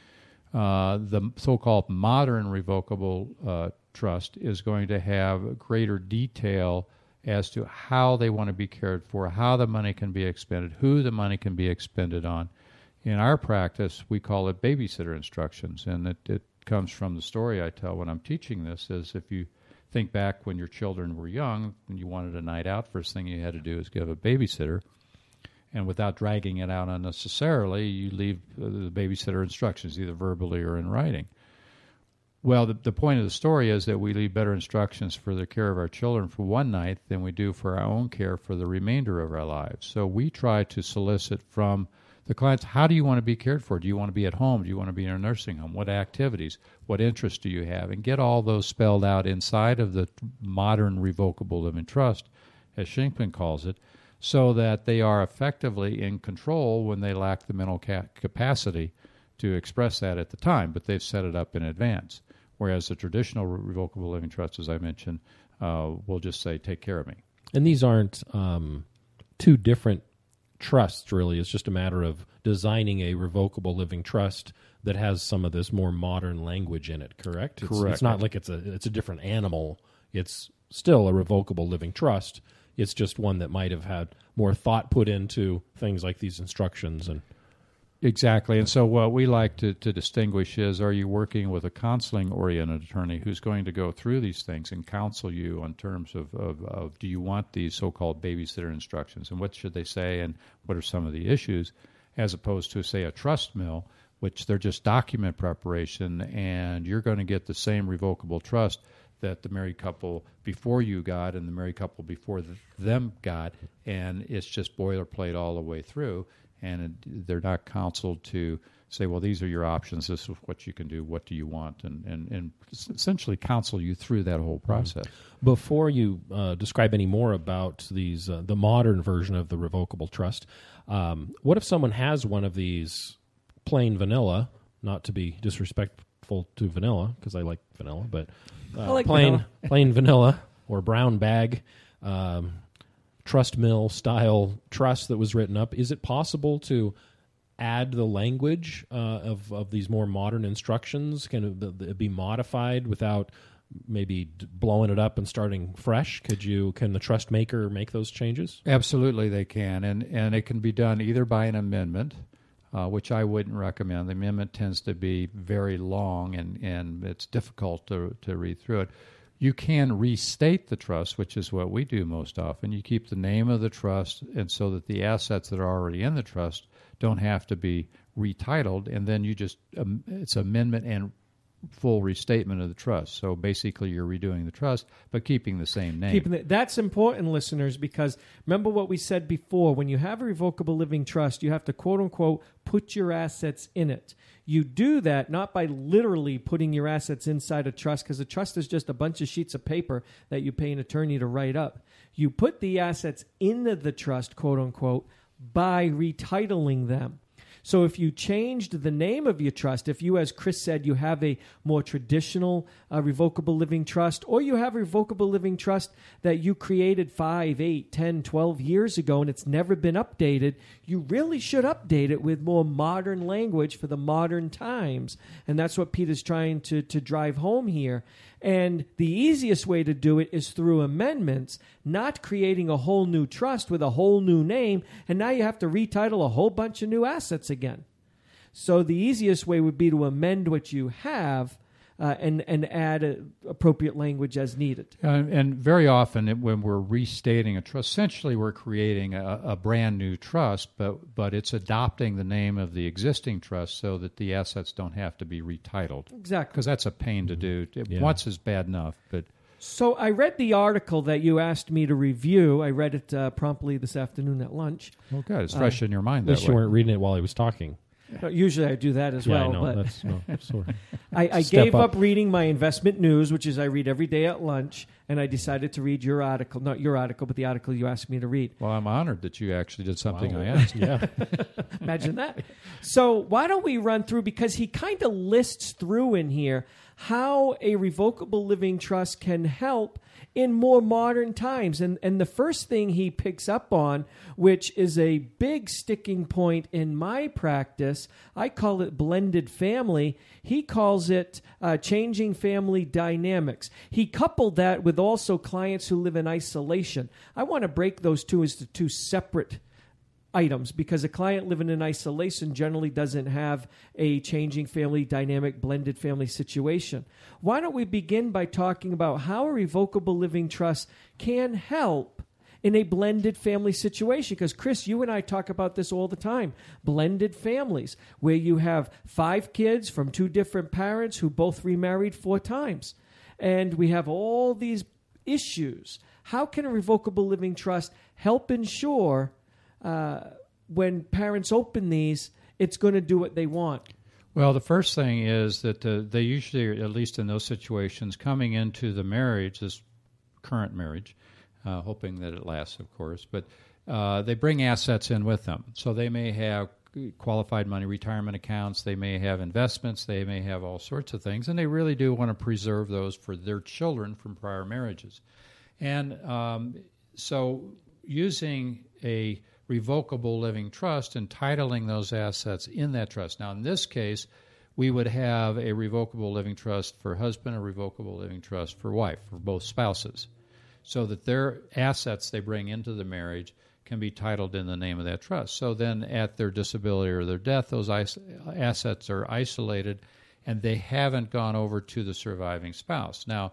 Uh, the so-called modern revocable uh, trust is going to have greater detail as to how they want to be cared for, how the money can be expended, who the money can be expended on. In our practice, we call it babysitter instructions, and it, it comes from the story I tell when I'm teaching this, is if you think back when your children were young and you wanted a night out, first thing you had to do is give a babysitter. And without dragging it out unnecessarily, you leave the babysitter instructions, either verbally or in writing. Well, the, the point of the story is that we leave better instructions for the care of our children for one night than we do for our own care for the remainder of our lives. So we try to solicit from the clients, how do you want to be cared for? Do you want to be at home? Do you want to be in a nursing home? What activities? What interests do you have? And get all those spelled out inside of the modern revocable living trust, as Shinkman calls it, so that they are effectively in control when they lack the mental ca- capacity to express that at the time, but they've set it up in advance. Whereas the traditional re- revocable living trust, as I mentioned, uh, will just say, take care of me. And these aren't um, two different trusts, really. It's just a matter of designing a revocable living trust that has some of this more modern language in it, correct? It's, Correct. It's not like it's a it's a different animal. It's still a revocable living trust. It's just one that might have had more thought put into things like these instructions. And Exactly. And so what we like to, to distinguish is, are you working with a counseling-oriented attorney who's going to go through these things and counsel you on terms of, of, of do you want these so-called babysitter instructions, and what should they say, and what are some of the issues, as opposed to, say, a trust mill, which they're just document preparation, and you're going to get the same revocable trust that the married couple before you got and the married couple before the, them got, and it's just boilerplate all the way through. And it, they're not counseled to say, well, these are your options, this is what you can do, what do you want, and, and, and essentially counsel you through that whole process. Before you uh, describe any more about these, uh, the modern version of the revocable trust, um, what if someone has one of these plain vanilla, not to be disrespectful to vanilla, because I like vanilla, but uh, I like plain, vanilla. plain vanilla or brown bag um trust mill style trust that was written up? Is it possible to add the language uh, of, of these more modern instructions? Can it, it be modified without maybe d- blowing it up and starting fresh? Could you, can the trust maker make those changes? Absolutely they can, and, and it can be done either by an amendment, uh, which I wouldn't recommend. The amendment tends to be very long, and, and it's difficult to, to read through it. You can restate the trust, which is what we do most often. You keep the name of the trust, and so that the assets that are already in the trust don't have to be retitled, and then you just um, it's amendment and full restatement of the trust. So basically you're redoing the trust, but keeping the same name. Keeping the, that's important, listeners, because remember what we said before. When you have a revocable living trust, you have to, quote unquote, put your assets in it. You do that not by literally putting your assets inside a trust, because a trust is just a bunch of sheets of paper that you pay an attorney to write up. You put the assets into the trust, quote unquote, by retitling them. So if you changed the name of your trust, if you, as Chris said, you have a more traditional uh, revocable living trust, or you have a revocable living trust that you created five, eight, ten, twelve years ago and it's never been updated, you really should update it with more modern language for the modern times. And that's what Peter's trying to, to drive home here. And the easiest way to do it is through amendments, not creating a whole new trust with a whole new name, and now you have to retitle a whole bunch of new assets again. So the easiest way would be to amend what you have uh, and, and add a, appropriate language as needed. Uh, and very often it, when we're restating a trust, essentially we're creating a, a brand new trust, but, but it's adopting the name of the existing trust so that the assets don't have to be retitled. Exactly. Because that's a pain to do. Yeah. Once is bad enough, but... So I read the article that you asked me to review. I read it uh, promptly this afternoon at lunch. Oh, good. It's fresh uh, in your mind At that least way. you weren't reading it while he was talking. Usually I do that as yeah, well. I know. But That's, no, sorry. I, I Step gave up. up reading my investment news, which is I read every day at lunch, and I decided to read your article. Not your article, but the article you asked me to read. Well, I'm honored that you actually did something Wow. I asked. Yeah. Imagine that. So why don't we run through, because he kind of lists through in here how a revocable living trust can help in more modern times. And, and the first thing he picks up on, which is a big sticking point in my practice, I call it blended family. He calls it uh, changing family dynamics. He coupled that with also clients who live in isolation. I want to break those two as two separate items, because a client living in isolation generally doesn't have a changing family dynamic, blended family situation. Why don't we begin by talking about how a revocable living trust can help in a blended family situation? Because, Chris, you and I talk about this all the time. Blended families, where you have five kids from two different parents who both remarried four times. And we have all these issues. How can a revocable living trust help ensure Uh, when parents open these, it's going to do what they want? Well, the first thing is that uh, they usually, at least in those situations, coming into the marriage, this current marriage, uh, hoping that it lasts, of course, but uh, they bring assets in with them. So they may have qualified money retirement accounts, they may have investments, they may have all sorts of things, and they really do want to preserve those for their children from prior marriages. And um, so using a revocable living trust, entitling those assets in that trust. Now, in this case, we would have a revocable living trust for husband, a revocable living trust for wife, for both spouses, so that their assets they bring into the marriage can be titled in the name of that trust. So then at their disability or their death, those is- assets are isolated, and they haven't gone over to the surviving spouse. Now,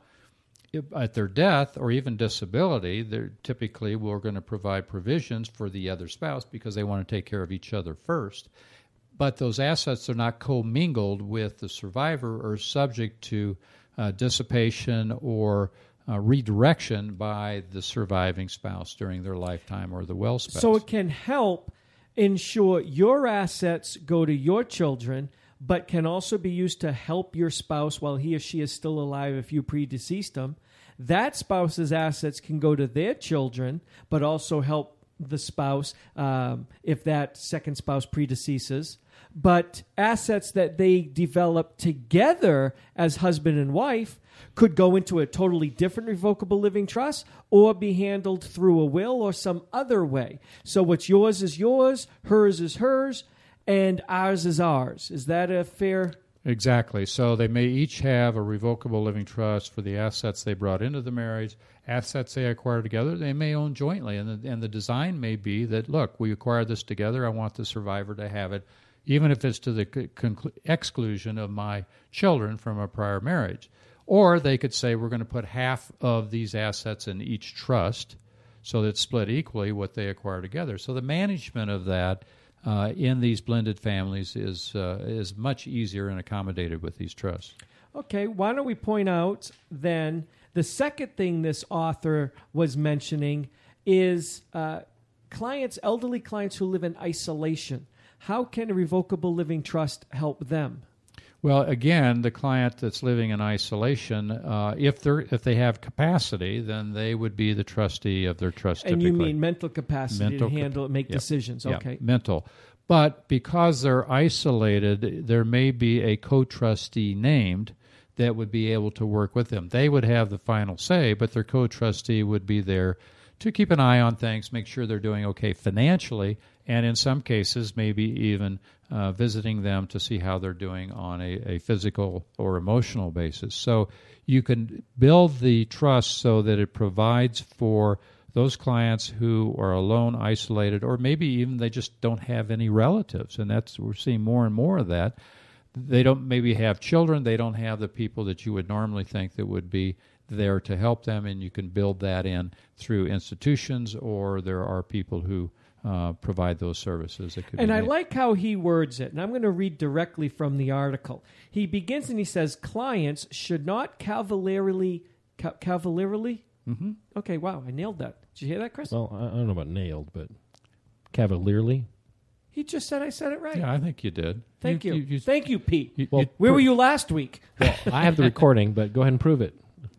at their death or even disability, they're typically we're going to provide provisions for the other spouse because they want to take care of each other first. But those assets are not commingled with the survivor or subject to uh, dissipation or uh, redirection by the surviving spouse during their lifetime or the well spouse. So it can help ensure your assets go to your children, but can also be used to help your spouse while he or she is still alive if you predeceased them. That spouse's assets can go to their children, but also help the spouse um, if that second spouse predeceases. But assets that they develop together as husband and wife could go into a totally different revocable living trust or be handled through a will or some other way. So what's yours is yours, hers is hers, and ours is ours. Is that a fair... Exactly. So they may each have a revocable living trust for the assets they brought into the marriage, assets they acquire together. They may own jointly, and the, and the design may be that, look, we acquired this together. I want the survivor to have it, even if it's to the conclu- exclusion of my children from a prior marriage. Or they could say we're going to put half of these assets in each trust so that it's split equally what they acquire together. So the management of that Uh, in these blended families is uh, is much easier and accommodated with these trusts. Okay, why don't we point out then the second thing this author was mentioning is uh, clients, elderly clients who live in isolation. How can a revocable living trust help them? Well, again, the client that's living in isolation, uh, if they're if they have capacity, then they would be the trustee of their trust. And typically. you mean mental capacity Mental to cap- handle, make yeah. decisions? Yeah, Okay, mental. But because they're isolated, there may be a co-trustee named that would be able to work with them. They would have the final say, but their co-trustee would be there to keep an eye on things, make sure they're doing okay financially, and in some cases maybe even uh, visiting them to see how they're doing on a, a physical or emotional basis. So you can build the trust so that it provides for those clients who are alone, isolated, or maybe even they just don't have any relatives, and that's we're seeing more and more of that. They don't maybe have children, they don't have the people that you would normally think that would be there to help them, and you can build that in through institutions, or there are people who uh, provide those services. That could and be I made. like how he words it, and I'm going to read directly from the article. He begins and he says, clients should not cavalierly, ca- cavalierly? Mm-hmm. Okay, wow, I nailed that. Did you hear that, Chris? Well, I I don't know about nailed, but cavalierly. He just said I said it right. Yeah, I think you did. Thank you. you, you Thank you, Pete. you- Well, you- Where were you last week? Well, I have the recording, but go ahead and prove it.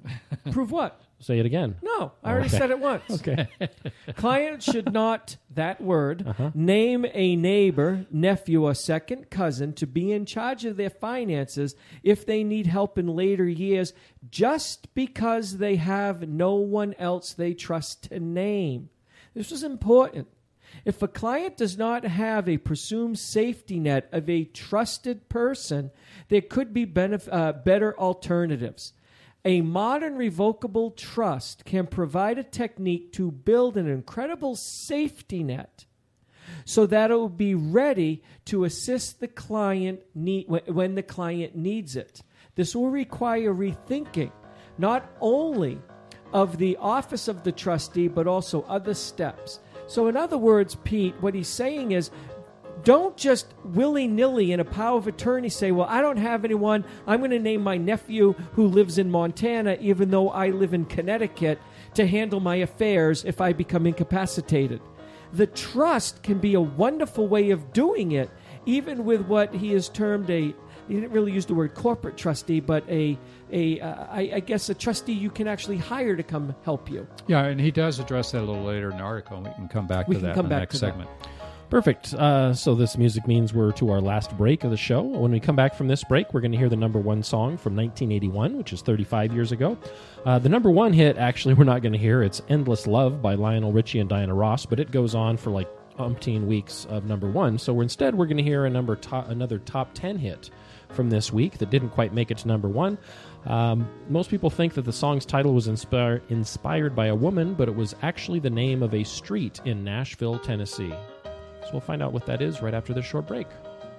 Prove what? Say it again. No, I already Okay. said it once. Okay. Clients should not, that word, Uh-huh. name a neighbor, nephew, or second cousin to be in charge of their finances if they need help in later years just because they have no one else they trust to name. This is important. If a client does not have a presumed safety net of a trusted person, there could be benef- uh, better alternatives. A modern revocable trust can provide a technique to build an incredible safety net so that it will be ready to assist the client need, when the client needs it. This will require rethinking not only of the office of the trustee, but also other steps. So in other words, Pete, what he's saying is, don't just willy-nilly in a power of attorney say, well, I don't have anyone. I'm going to name my nephew who lives in Montana, even though I live in Connecticut, to handle my affairs if I become incapacitated. The trust can be a wonderful way of doing it, even with what he has termed a, he didn't really use the word corporate trustee, but a, a uh, I, I guess a trustee you can actually hire to come help you. Yeah, and he does address that a little later in the article, and we can come back We to can that come in the back next to that. segment. Perfect. Uh, so this music means we're to our last break of the show. When we come back from this break, we're going to hear the number one song from nineteen eighty-one, which is thirty-five years ago. Uh, the number one hit, actually, we're not going to hear. It's Endless Love by Lionel Richie and Diana Ross, but it goes on for like umpteen weeks of number one. So we're, instead, we're going to hear a number to- another top ten hit from this week that didn't quite make it to number one. Um, most people think that the song's title was inspire- inspired by a woman, but it was actually the name of a street in Nashville, Tennessee. So we'll find out what that is right after this short break.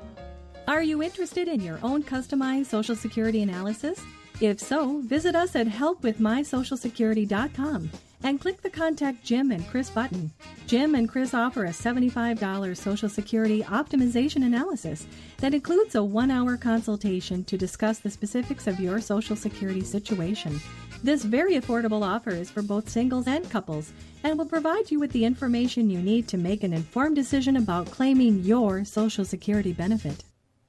Are you interested in your own customized Social Security analysis? If so, visit us at help with my social security dot com and click the Contact Jim and Chris button. Jim and Chris offer a seventy-five dollars Social Security optimization analysis that includes a one-hour consultation to discuss the specifics of your Social Security situation. This very affordable offer is for both singles and couples and will provide you with the information you need to make an informed decision about claiming your Social Security benefit.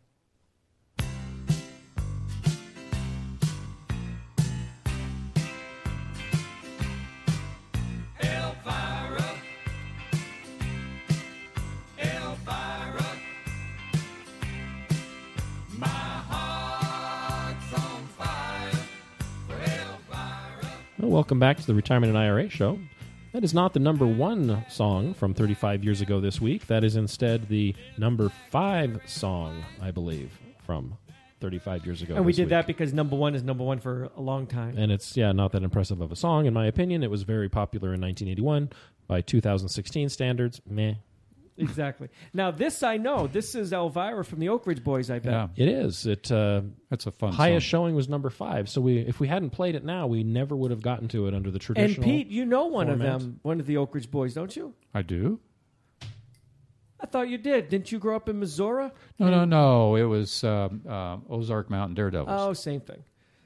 Well, welcome back to the Retirement and I R A Show. That is not the number one song from thirty-five years ago this week. That is instead the number five song, I believe, from thirty-five years ago. And we this did week. that because number one is number one for a long time. And it's, yeah, not that impressive of a song, in my opinion. It was very popular in nineteen eighty-one. By two thousand sixteen standards, meh. Exactly. Now, this I know. This is Elvira from the Oak Ridge Boys, I bet. Yeah, It is. It uh, that's a fun highest song. showing was number five. So we, if we hadn't played it now, we never would have gotten to it under the And traditional. Pete, you know one format. of them, one of the Oak Ridge Boys, don't you? I do? I thought you did. Didn't you grow up in Missouri? No, no, no. It was um, uh, Ozark Mountain Daredevils. Oh, same thing.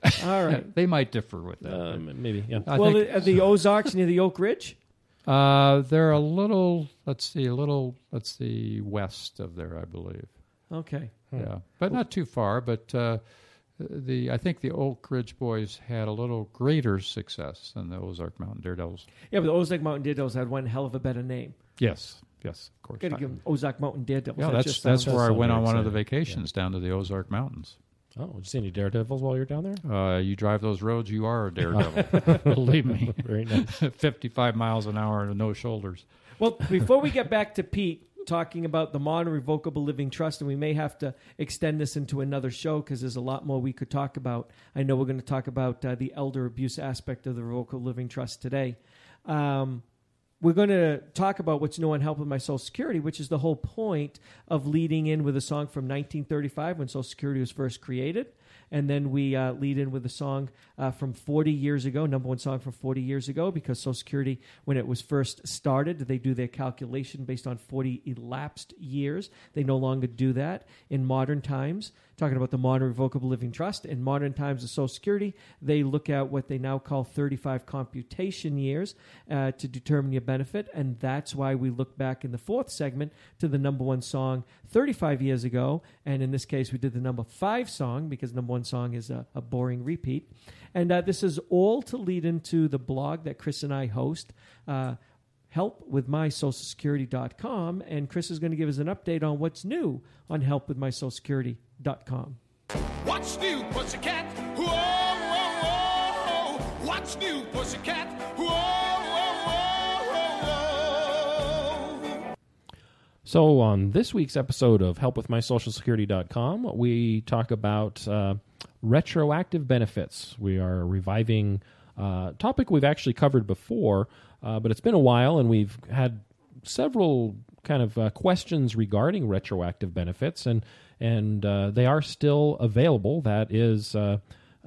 All right. They might differ with that. Uh, maybe, yeah. I well, think- the, the Ozarks near the Oak Ridge? Uh, they're a little, let's see, a little, let's see, west of there, I believe. Okay. Yeah, but not too far. But uh, the I think the Oak Ridge Boys had a little greater success than the Ozark Mountain Daredevils. Yeah, but the Ozark Mountain Daredevils had one hell of a better name. Yes, yes, of course. Got to give them Ozark Mountain Daredevils. Yeah, That that's just that's sounds- where I sound went very on one of the exciting. vacations down to the Ozark Mountains. Oh, did you see any daredevils while you're down there? Uh, you drive those roads, you are a daredevil. Believe me. Very nice. fifty-five miles an hour and no shoulders. Well, before we get back to Pete talking about the modern revocable living trust, and we may have to extend this into another show because there's a lot more we could talk about. I know we're going to talk about uh, the elder abuse aspect of the revocable living trust today. Um, we're going to talk about what's new on Help with My Social Security, which is the whole point of leading in with a song from nineteen thirty-five when Social Security was first created. And then we uh, lead in with a song uh, from forty years ago, number one song from forty years ago, because Social Security, when it was first started, they do their calculation based on forty elapsed years. They no longer do that in modern times. Talking about the modern revocable living trust. In modern times of Social Security, they look at what they now call thirty-five computation years uh, to determine your benefit. And that's why we look back in the fourth segment to the number one song thirty-five years ago. And in this case, we did the number five song because number one song is a, a boring repeat. And uh, this is all to lead into the blog that Chris and I host. Uh, help with my social security dot com, and Chris is going to give us an update on what's new on help with my social security dot com. What's new, pussycat? Whoa, whoa, whoa. What's new, pussycat? Whoa, whoa, whoa, whoa. So on this week's episode of help with my social security dot com, we talk about uh, retroactive benefits. We are reviving a topic we've actually covered before, uh, but it's been a while, and we've had several kind of uh, questions regarding retroactive benefits, and and uh, they are still available. That is uh,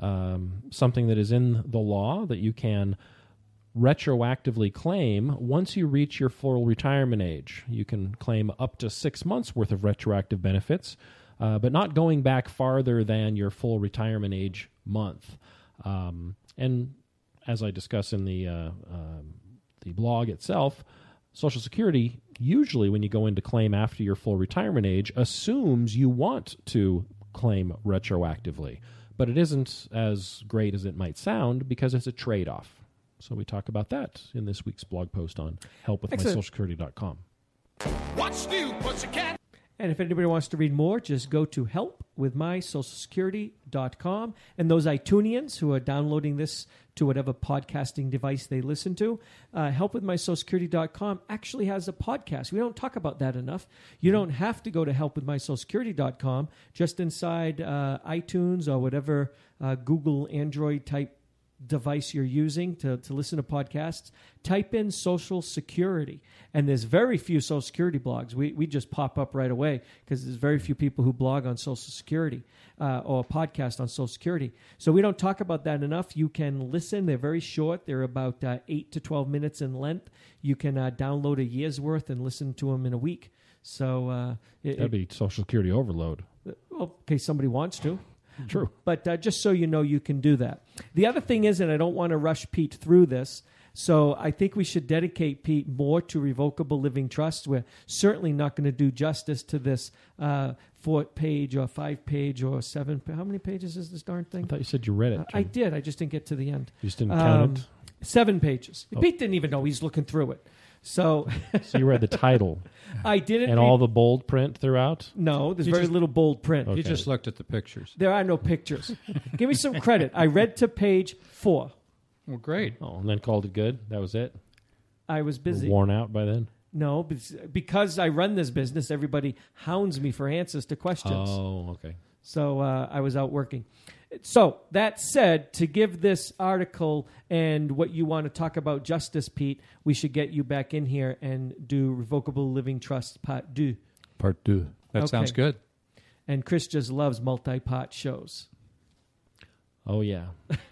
um, something that is in the law that you can retroactively claim once you reach your full retirement age. You can claim up to six months worth of retroactive benefits, uh, but not going back farther than your full retirement age month. Um, and as I discuss in the uh, um, the blog itself, Social Security, usually when you go in to claim after your full retirement age, assumes you want to claim retroactively. But it isn't as great as it might sound because it's a trade-off. So we talk about that in this week's blog post on help with my social security dot com. What's new, pussycat? And if anybody wants to read more, just go to help with my social security dot com. And those iTunians who are downloading this to whatever podcasting device they listen to, uh, help with my social security dot com actually has a podcast. We don't talk about that enough. You don't have to go to help with my social security dot com. Just inside uh, iTunes or whatever uh, Google Android type device you're using to, to listen to podcasts, type in Social Security. And there's very few Social Security blogs. We we just pop up right away because there's very few people who blog on Social Security uh, or podcast on Social Security. So we don't talk about that enough. You can listen. They're very short. They're about uh, eight to twelve minutes in length. You can uh, download a year's worth and listen to them in a week. So uh, it, That'd be Social Security overload. it, well, in case somebody wants to. True. But uh, just so you know, you can do that. The other thing is, and I don't want to rush Pete through this, so I think we should dedicate Pete more to revocable living trusts. We're certainly not going to do justice to this uh, four-page or five-page or seven. How many pages is this darn I thing? thought you said you read it. Uh, I did. I just didn't get to the end. You just didn't count Um, it? Seven pages. Oh. Pete didn't even know he's looking through it. So So you read the title I didn't. and read- all the bold print throughout? No, there's You very just- little bold print. Okay. You just looked at the pictures. There are no pictures. Give me some credit. I read to page four. Well, great. Oh, and then called it good? That was it? I was busy. Worn out by then? No, because- because I run this business, everybody hounds me for answers to questions. Oh, okay. So uh, I was out working. So that said, to give this article and what you want to talk about justice, Pete, we should get you back in here and do Revocable Living Trust Part two. Part two. That Okay. sounds good. And Chris just loves multi-part shows. Oh, yeah.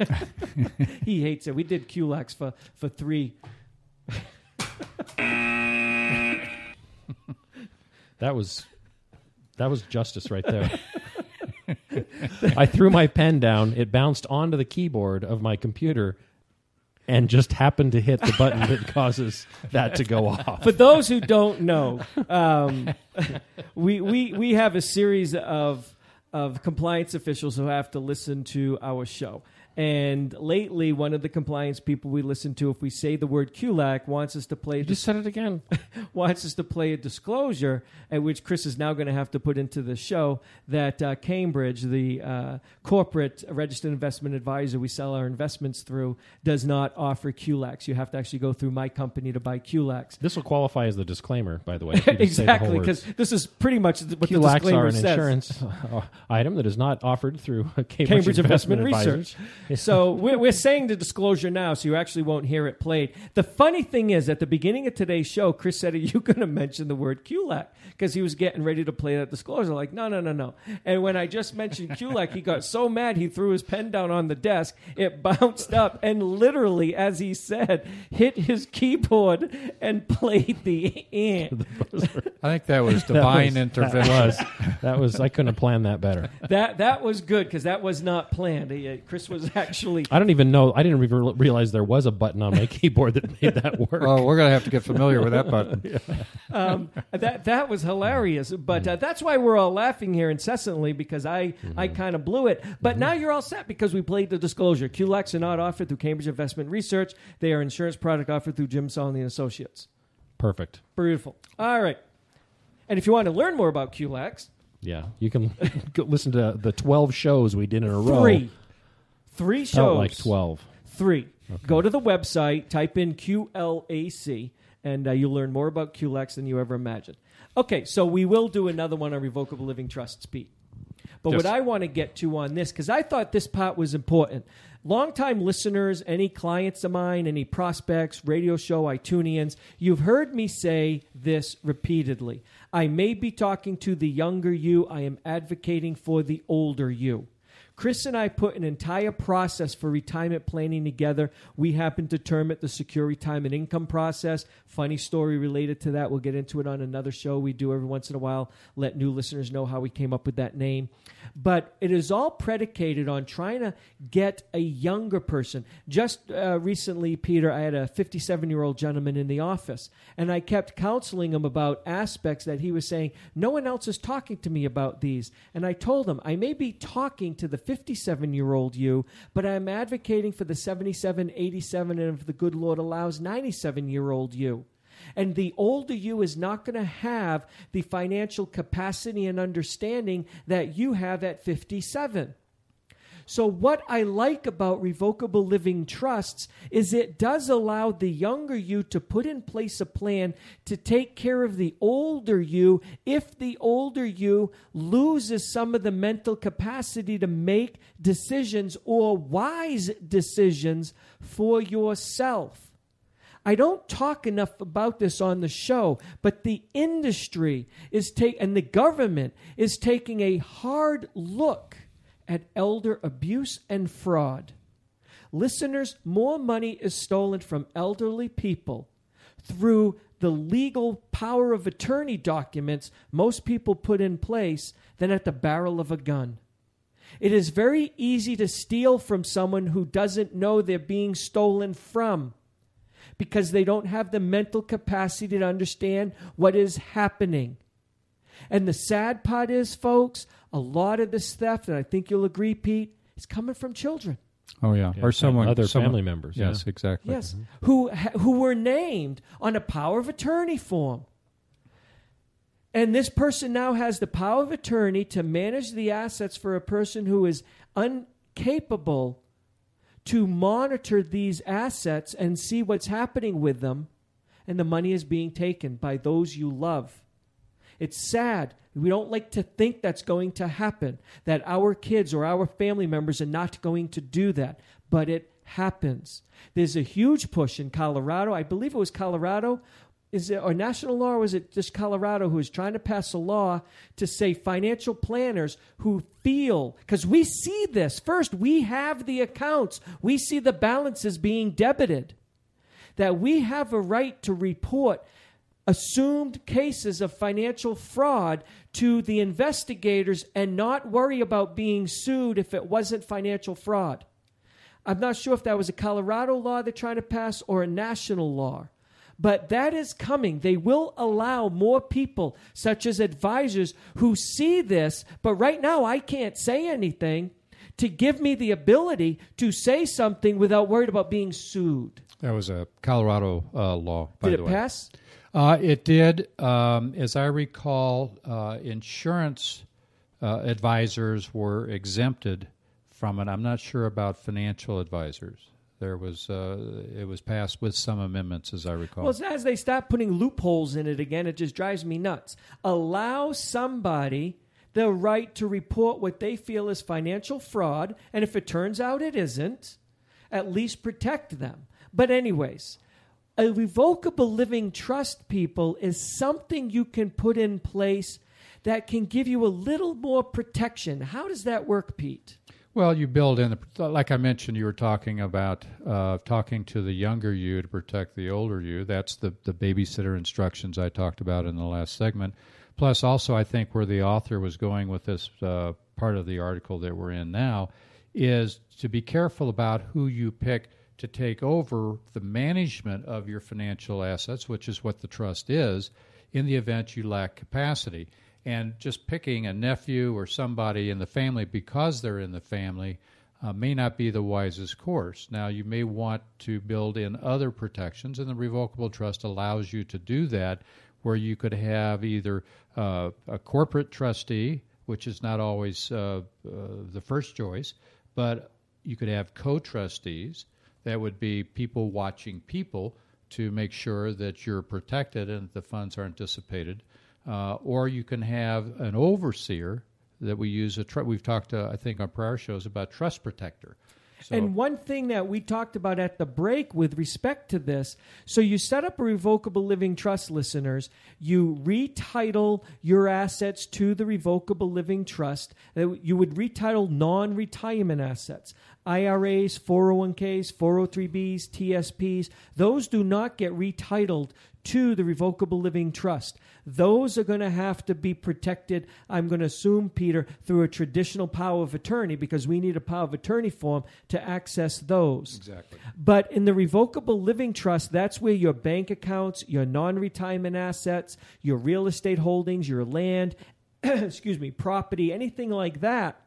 He hates it. We did Q L A X for, for three. That was that was justice right there. I threw my pen down. It bounced onto the keyboard of my computer and just happened to hit the button that causes that to go off. For those who don't know, um, we, we, we have a series of, of compliance officials who have to listen to our show. And lately, one of the compliance people we listen to, if we say the word Q L A C, wants us to play. You just said it again. wants us to play a disclosure, at which Chris is now going to have to put into the show that uh, Cambridge, the uh, corporate registered investment advisor we sell our investments through, does not offer Q L A Cs. You have to actually go through my company to buy Q L A Cs. This will qualify as the disclaimer, by the way. if you just Exactly, say the whole because words. this is pretty much what Q L the A Cs disclaimer are an says. insurance uh, item that is not offered through Cambridge, Cambridge Investment, Investment Research. So we're, we're saying the disclosure now, so you actually won't hear it played. The funny thing is, at the beginning of today's show, Chris said, are you going to mention the word Q L A C? Because he was getting ready to play that disclosure. Like, no, no, no, no. And when I just mentioned Q L A C, he got so mad he threw his pen down on the desk. It bounced up and literally, as he said, hit his keyboard and played the ant. I think that was divine that was, intervention. That was, that was. I couldn't have planned that better. That that was good because that was not planned. He, uh, Chris was actually... I don't even know. I didn't even realize there was a button on my keyboard that made that work. Well, we're going to have to get familiar with that button. um, that that was hilarious, but uh, that's why we're all laughing here incessantly because I, Mm-hmm. I kind of blew it. But mm-hmm. now you're all set because we played the disclosure. Q L A Cs are not offered through Cambridge Investment Research. They are insurance product offered through Jim Solney and Associates. Perfect. Beautiful. All right. And if you want to learn more about Q L A Cs, yeah, you can go listen to the twelve shows we did in a row. Three. Three shows. Felt like twelve. Three. Okay. Go to the website, type in Q L A C, and uh, you'll learn more about Q L A C than you ever imagined. Okay, so we will do another one on revocable living trusts, Pete. But Yes. what I want to get to on this, because I thought this part was important. Longtime listeners, any clients of mine, any prospects, radio show iTunians, you've heard me say this repeatedly. I may be talking to the younger you. I am advocating for the older you. Chris and I put an entire process for retirement planning together. We happen to term it the Secure Retirement Income Process. Funny story related to that. We'll get into it on another show we do every once in a while. Let new listeners know how we came up with that name. But it is all predicated on trying to get a younger person. Just uh, recently, Peter, I had a fifty-seven-year-old gentleman in the office, and I kept counseling him about aspects that he was saying, no one else is talking to me about these. And I told him, I may be talking to the fifty-seven-year-old you, but I'm advocating for the seventy-seven, eighty-seven, and if the good Lord allows, ninety-seven-year-old you. And the older you is not going to have the financial capacity and understanding that you have at fifty-seven. So what I like about revocable living trusts is it does allow the younger you to put in place a plan to take care of the older you if the older you loses some of the mental capacity to make decisions or wise decisions for yourself. I don't talk enough about this on the show, but the industry is take and the government is taking a hard look at elder abuse and fraud. Listeners, more money is stolen from elderly people through the legal power of attorney documents most people put in place than at the barrel of a gun. It is very easy to steal from someone who doesn't know they're being stolen from, because they don't have the mental capacity to understand what is happening. And the sad part is, folks, a lot of this theft, and I think you'll agree, Pete, is coming from children. Oh, yeah. Yeah, or someone. other someone, family members. Yes, yeah. exactly. Yes, who who were named on a power of attorney form. And this person now has the power of attorney to manage the assets for a person who is incapable to monitor these assets and see what's happening with them, and the money is being taken by those you love. It's sad. We don't like to think that's going to happen, that our kids or our family members are not going to do that, but it happens. There's a huge push in Colorado. I believe it was Colorado. Is it or national law, or was it just Colorado who is trying to pass a law to say financial planners who feel, because we see this. First, we have the accounts. We see the balances being debited. That we have a right to report assumed cases of financial fraud to the investigators and not worry about being sued if it wasn't financial fraud. I'm not sure if that was a Colorado law they're trying to pass or a national law. But that is coming. They will allow more people, such as advisors, who see this, but right now I can't say anything, to give me the ability to say something without worried about being sued. That was a Colorado uh, law, by Did the it way. pass? Uh, it did. Um, as I recall, uh, insurance uh, advisors were exempted from it. I'm not sure about financial advisors. There was uh, it was passed with some amendments, as I recall. Well, it's as they start putting loopholes in it again, it just drives me nuts. Allow somebody the right to report what they feel is financial fraud, and if it turns out it isn't, at least protect them. But anyways, a revocable living trust, people, is something you can put in place that can give you a little more protection. How does that work, Pete? Well, you build in, the, like I mentioned, you were talking about uh, talking to the younger you to protect the older you. That's the, the babysitter instructions I talked about in the last segment. Plus, also, I think where the author was going with this uh, part of the article that we're in now is to be careful about who you pick to take over the management of your financial assets, which is what the trust is, in the event you lack capacity. And just picking a nephew or somebody in the family because they're in the family uh, may not be the wisest course. Now, you may want to build in other protections, and the revocable trust allows you to do that, where you could have either uh, a corporate trustee, which is not always uh, uh, the first choice, but you could have co-trustees. That would be people watching people to make sure that you're protected and the funds aren't dissipated. Uh, or you can have an overseer that we use. A tr- We've talked, uh, I think, on prior shows about trust protector. So, and one thing that we talked about at the break with respect to this, so you set up a revocable living trust, listeners. You retitle your assets to the revocable living trust. You would retitle non-retirement assets. I R As, four oh one k's, four oh three b's, T S P's. Those do not get retitled to the revocable living trust. Those are going to have to be protected, I'm going to assume, Peter, through a traditional power of attorney, because we need a power of attorney form to access those. Exactly. But in the revocable living trust, that's where your bank accounts, your non-retirement assets, your real estate holdings, your land, excuse me, property, anything like that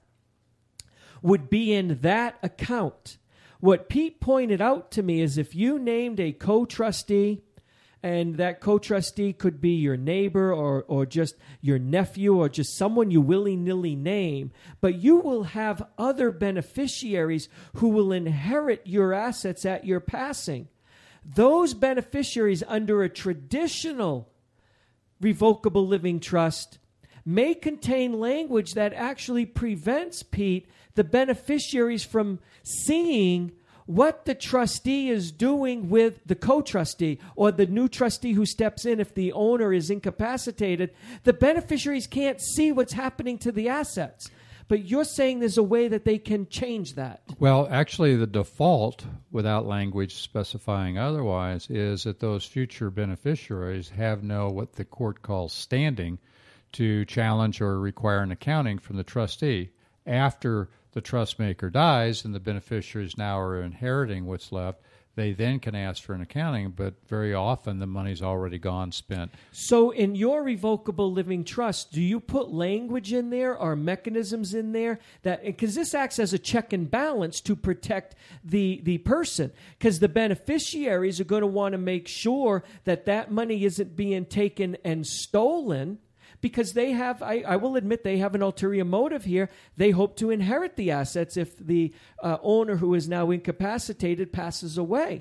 would be in that account. What Pete pointed out to me is if you named a co-trustee, and that co-trustee could be your neighbor or, or just your nephew or just someone you willy-nilly name, but you will have other beneficiaries who will inherit your assets at your passing. Those beneficiaries under a traditional revocable living trust may contain language that actually prevents, Pete, the beneficiaries from seeing what the trustee is doing with the co-trustee or the new trustee who steps in if the owner is incapacitated. The beneficiaries can't see what's happening to the assets. But you're saying there's a way that they can change that. Well, actually, the default, without language specifying otherwise, is that those future beneficiaries have no what the court calls standing to challenge or require an accounting from the trustee. After the trust maker dies and the beneficiaries now are inheriting what's left, they then can ask for an accounting, but very often the money's already gone, spent. So in your revocable living trust, do you put language in there or mechanisms in there that, because this acts as a check and balance to protect the, the person, because the beneficiaries are going to want to make sure that that money isn't being taken and stolen, because they have, I, I will admit, they have an ulterior motive here. They hope to inherit the assets if the uh, owner who is now incapacitated passes away.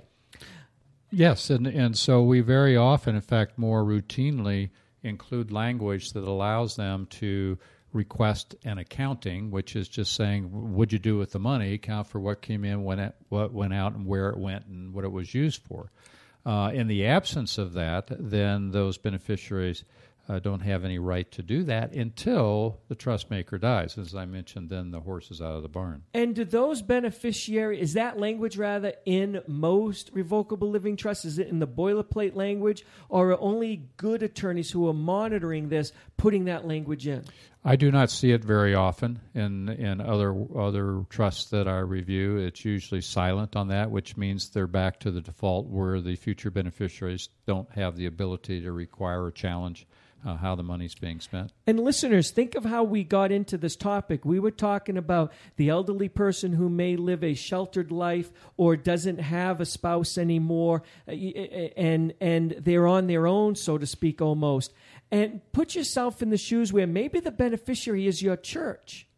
Yes, and, and so we very often, in fact, more routinely include language that allows them to request an accounting, which is just saying, what'd you do with the money? Account for what came in, when it, what went out, and where it went, and what it was used for. Uh, in the absence of that, then those beneficiaries uh, don't have any right to do that until the trust maker dies. As I mentioned, then the horse is out of the barn. And do those beneficiary, is that language rather in most revocable living trusts? Is it in the boilerplate language, or are only good attorneys who are monitoring this putting that language in? I do not see it very often in in other other trusts that I review. It's usually silent on that, which means they're back to the default where the future beneficiaries don't have the ability to require or challenge uh, how the money's being spent. And listeners, think of how we got into this topic. We were talking about the elderly person who may live a sheltered life or doesn't have a spouse anymore, uh, and and they're on their own, so to speak, almost. And put yourself in the shoes where maybe the beneficiary is your church.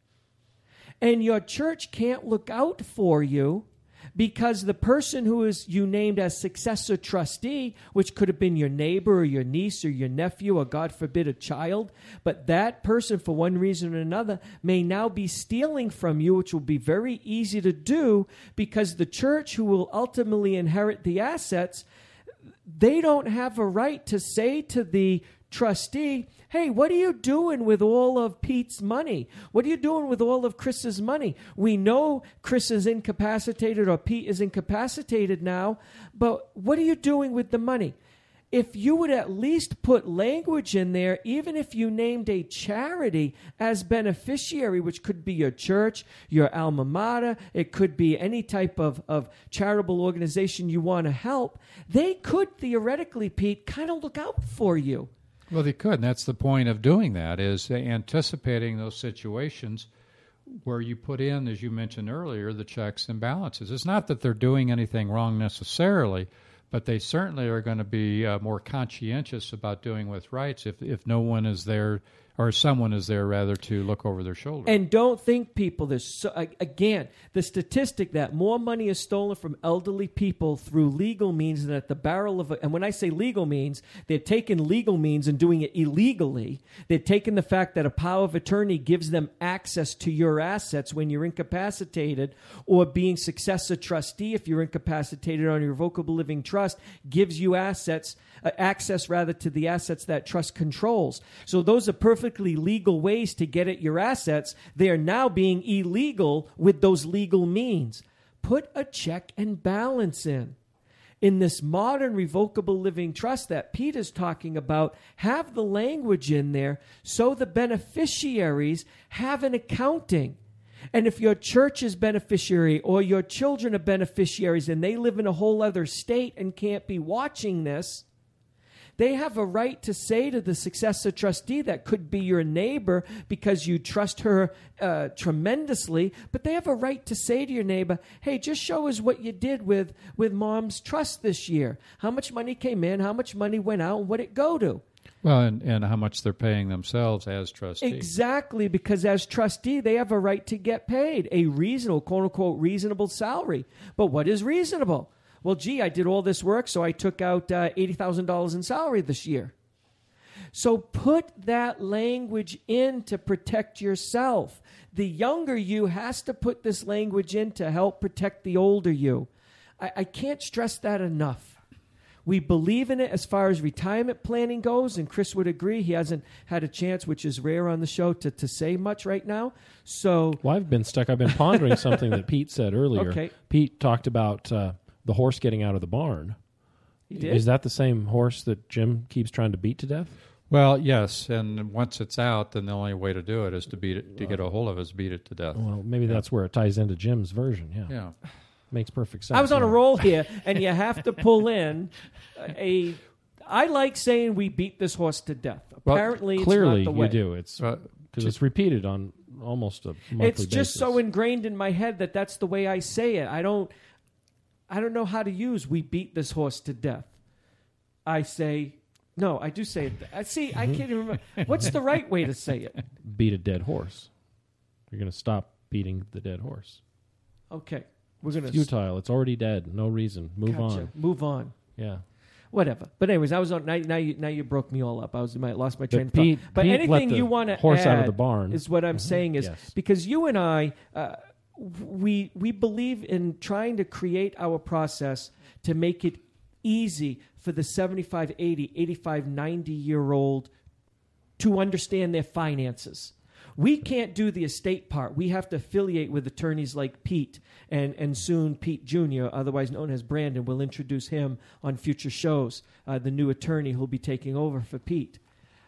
And your church can't look out for you because the person who is you named as successor trustee, which could have been your neighbor or your niece or your nephew or, God forbid, a child, but that person, for one reason or another, may now be stealing from you, which will be very easy to do because the church who will ultimately inherit the assets, they don't have a right to say to the trustee, hey, what are you doing with all of Pete's money? What are you doing with all of Chris's money? We know Chris is incapacitated or Pete is incapacitated now, but what are you doing with the money? If you would at least put language in there, even if you named a charity as beneficiary, which could be your church, your alma mater, it could be any type of, of charitable organization you want to help, they could theoretically, Pete, kind of look out for you. Well, they could, and that's the point of doing that, is anticipating those situations where you put in, as you mentioned earlier, the checks and balances. It's not that they're doing anything wrong necessarily, but they certainly are going to be uh, more conscientious about doing what's right if, if no one is there, or someone is there, rather, to look over their shoulder. And don't think, people, there's so, again, the statistic that more money is stolen from elderly people through legal means than at the barrel of a, and when I say legal means, they're taking legal means and doing it illegally. They're taking the fact that a power of attorney gives them access to your assets when you're incapacitated, or being successor trustee if you're incapacitated on your revocable living trust gives you assets, uh, access rather to the assets that trust controls. So those are perfect legal ways to get at your assets. They are now being illegal with those legal means. Put a check and balance in. In this modern revocable living trust that Pete is talking about, have the language in there so the beneficiaries have an accounting. And if your church is beneficiary or your children are beneficiaries and they live in a whole other state and can't be watching this, they have a right to say to the successor trustee, that could be your neighbor because you trust her uh, tremendously, but they have a right to say to your neighbor, hey, just show us what you did with, with Mom's trust this year. How much money came in, how much money went out, and what it go to? Well, and, and how much they're paying themselves as trustee. Exactly, because as trustee, they have a right to get paid a reasonable, quote-unquote, reasonable salary. But what is reasonable? Well, gee, I did all this work, so I took out uh, eighty thousand dollars in salary this year. So put that language in to protect yourself. The younger you has to put this language in to help protect the older you. I, I can't stress that enough. We believe in it as far as retirement planning goes, and Chris would agree. He hasn't had a chance, which is rare on the show, to, to say much right now. So, well, I've been stuck. I've been pondering something that Pete said earlier. Okay. Pete talked about uh, the horse getting out of the barn. He did? Is that the same horse that Jim keeps trying to beat to death? Well, yes, and once it's out, then the only way to do it is to beat it, to get a hold of it, is beat it to death. Well, maybe yeah. that's where it ties into Jim's version. Yeah, yeah, makes perfect sense. I was on yeah. a roll here, and you have to pull in a. I like saying we beat this horse to death. Well, Apparently, clearly it's not the way. you do. It's because uh, it's repeated on almost a monthly It's just basis. so ingrained in my head that that's the way I say it. I don't. I don't know how to use "we beat this horse to death." I say, no, I do say it. I see. I can't even remember. What's the right way to say it? Beat a dead horse. You're going to stop beating the dead horse. Okay, we're going to futile. It's already dead. No reason. Move gotcha. on. Move on. Yeah. Whatever. But anyways, I was on. Now, now you now you broke me all up. I was I lost my train Pete, of thought. But Pete anything let you the want to horse add out of the barn is what I'm mm-hmm. saying is yes. because you and I. Uh, We we believe in trying to create our process to make it easy for the seventy-five, eighty, eighty-five, ninety-year-old to understand their finances. We can't do the estate part. We have to affiliate with attorneys like Pete and, and soon Pete Junior, otherwise known as Brandon. We'll introduce him on future shows, uh, the new attorney who'll be taking over for Pete.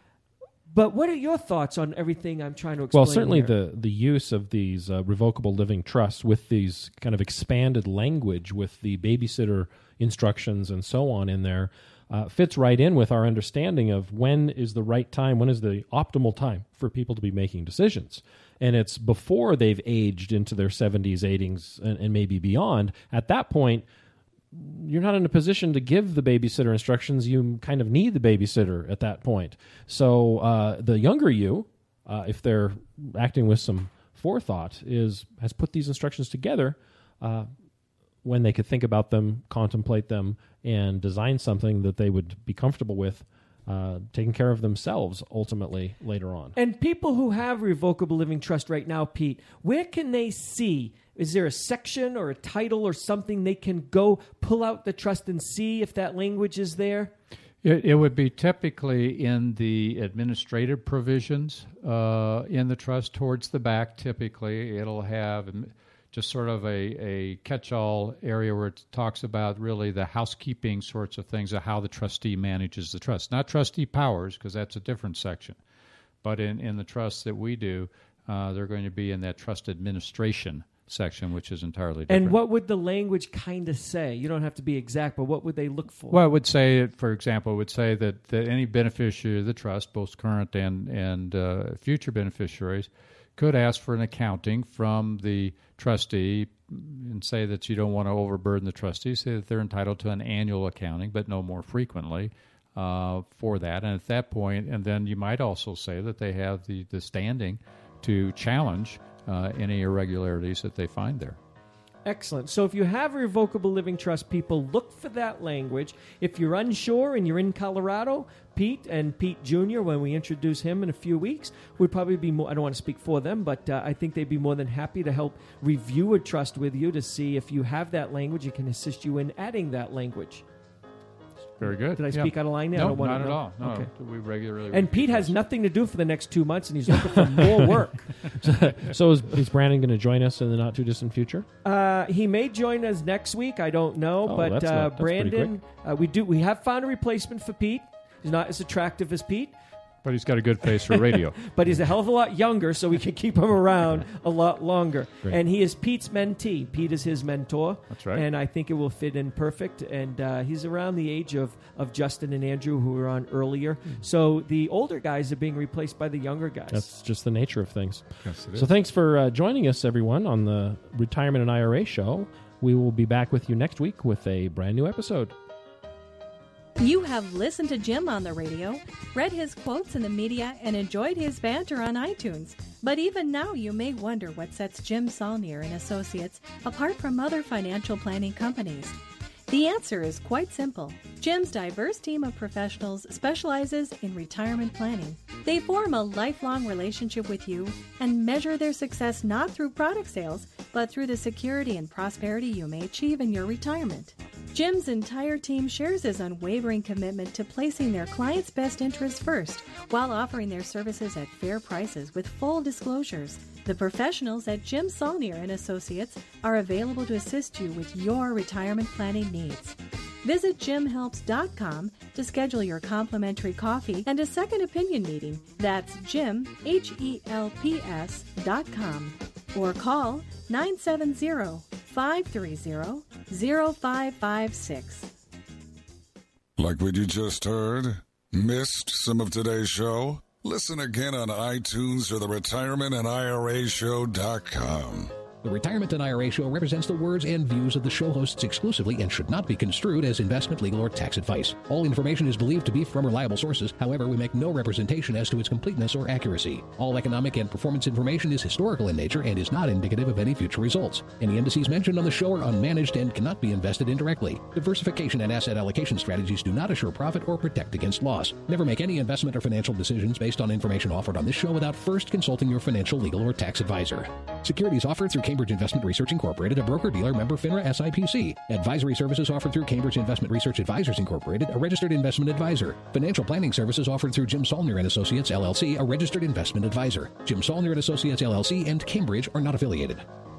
But what are your thoughts on everything I'm trying to explain? Well, certainly here? the, the use of these uh, revocable living trusts with these kind of expanded language with the babysitter instructions and so on in there uh, fits right in with our understanding of when is the right time, when is the optimal time for people to be making decisions. And it's before they've aged into their seventies, eighties, and, and maybe beyond. At that point, you're not in a position to give the babysitter instructions. You kind of need the babysitter at that point. So uh, the younger you, uh, if they're acting with some forethought, is has put these instructions together uh, when they could think about them, contemplate them, and design something that they would be comfortable with, uh, taking care of themselves ultimately later on. And people who have revocable living trust right now, Pete, where can they see? Is there a section or a title or something they can go pull out the trust and see if that language is there? It, it would be typically in the administrative provisions uh, in the trust towards the back. Typically, it'll have just sort of a, a catch-all area where it talks about really the housekeeping sorts of things of how the trustee manages the trust. Not trustee powers, because that's a different section. But in, in the trusts that we do, uh, they're going to be in that trust administration section, which is entirely different. And what would the language kind of say? You don't have to be exact, but what would they look for? Well, it would say, for example, it would say that, that any beneficiary of the trust, both current and, and uh, future beneficiaries, could ask for an accounting from the trustee and say that you don't want to overburden the trustee, say that they're entitled to an annual accounting, but no more frequently uh, for that. And at that point, and then you might also say that they have the, the standing to challenge Uh, any irregularities that they find there. Excellent. So if you have a revocable living trust, people, look for that language. If you're unsure and you're in Colorado, Pete and Pete Junior, when we introduce him in a few weeks, would probably be more, I don't want to speak for them, but uh, I think they'd be more than happy to help review a trust with you to see if you have that language. It can assist you in adding that language. Very good. Did I yeah. speak out of line there? No, I don't want not to at know. all. No, Okay. we regularly. And Pete has nothing to do for the next two months, and he's looking for more work. So is, is Brandon going to join us in the not-too-distant future? Uh, he may join us next week. I don't know, Oh, but that's uh, not- that's pretty Brandon, uh, we do. We have found a replacement for Pete. He's not as attractive as Pete, But he's got a good face for radio. but he's a hell of a lot younger, so we can keep him around a lot longer. Great. And he is Pete's mentee. Pete is his mentor. That's right. And I think it will fit in perfect. And uh, he's around the age of, of Justin and Andrew, who were on earlier. So the older guys are being replaced by the younger guys. That's just the nature of things. Yes, it So is. thanks for uh, joining us, everyone, on the Retirement and I R A show. We will be back with you next week with a brand new episode. You have listened to Jim on the radio, read his quotes in the media, and enjoyed his banter on iTunes. But even now you may wonder what sets Jim Saulnier and Associates apart from other financial planning companies. The answer is quite simple. Jim's diverse team of professionals specializes in retirement planning. They form a lifelong relationship with you and measure their success not through product sales, but through the security and prosperity you may achieve in your retirement. Jim's entire team shares his unwavering commitment to placing their clients' best interests first while offering their services at fair prices with full disclosures. The professionals at Jim Saulnier and Associates are available to assist you with your retirement planning needs. Visit jim helps dot com to schedule your complimentary coffee and a second opinion meeting. That's Jim, H E L P S dot com. Or call nine seven zero, five three zero, zero five five six. Like what you just heard? Missed some of today's show? Listen again on iTunes or the retirement and I R A show dot com. The Retirement and I R A Show represents the words and views of the show hosts exclusively and should not be construed as investment, legal, or tax advice. All information is believed to be from reliable sources. However, we make no representation as to its completeness or accuracy. All economic and performance information is historical in nature and is not indicative of any future results. Any indices mentioned on the show are unmanaged and cannot be invested indirectly. Diversification and asset allocation strategies do not assure profit or protect against loss. Never make any investment or financial decisions based on information offered on this show without first consulting your financial, legal, or tax advisor. Securities offered through Cambridge Investment Research Incorporated, a broker-dealer member FINRA S I P C. Advisory services offered through Cambridge Investment Research Advisors Incorporated, a registered investment advisor. Financial planning services offered through Jim Saulnier and Associates, L L C, a registered investment advisor. Jim Saulnier and Associates, L L C, and Cambridge are not affiliated.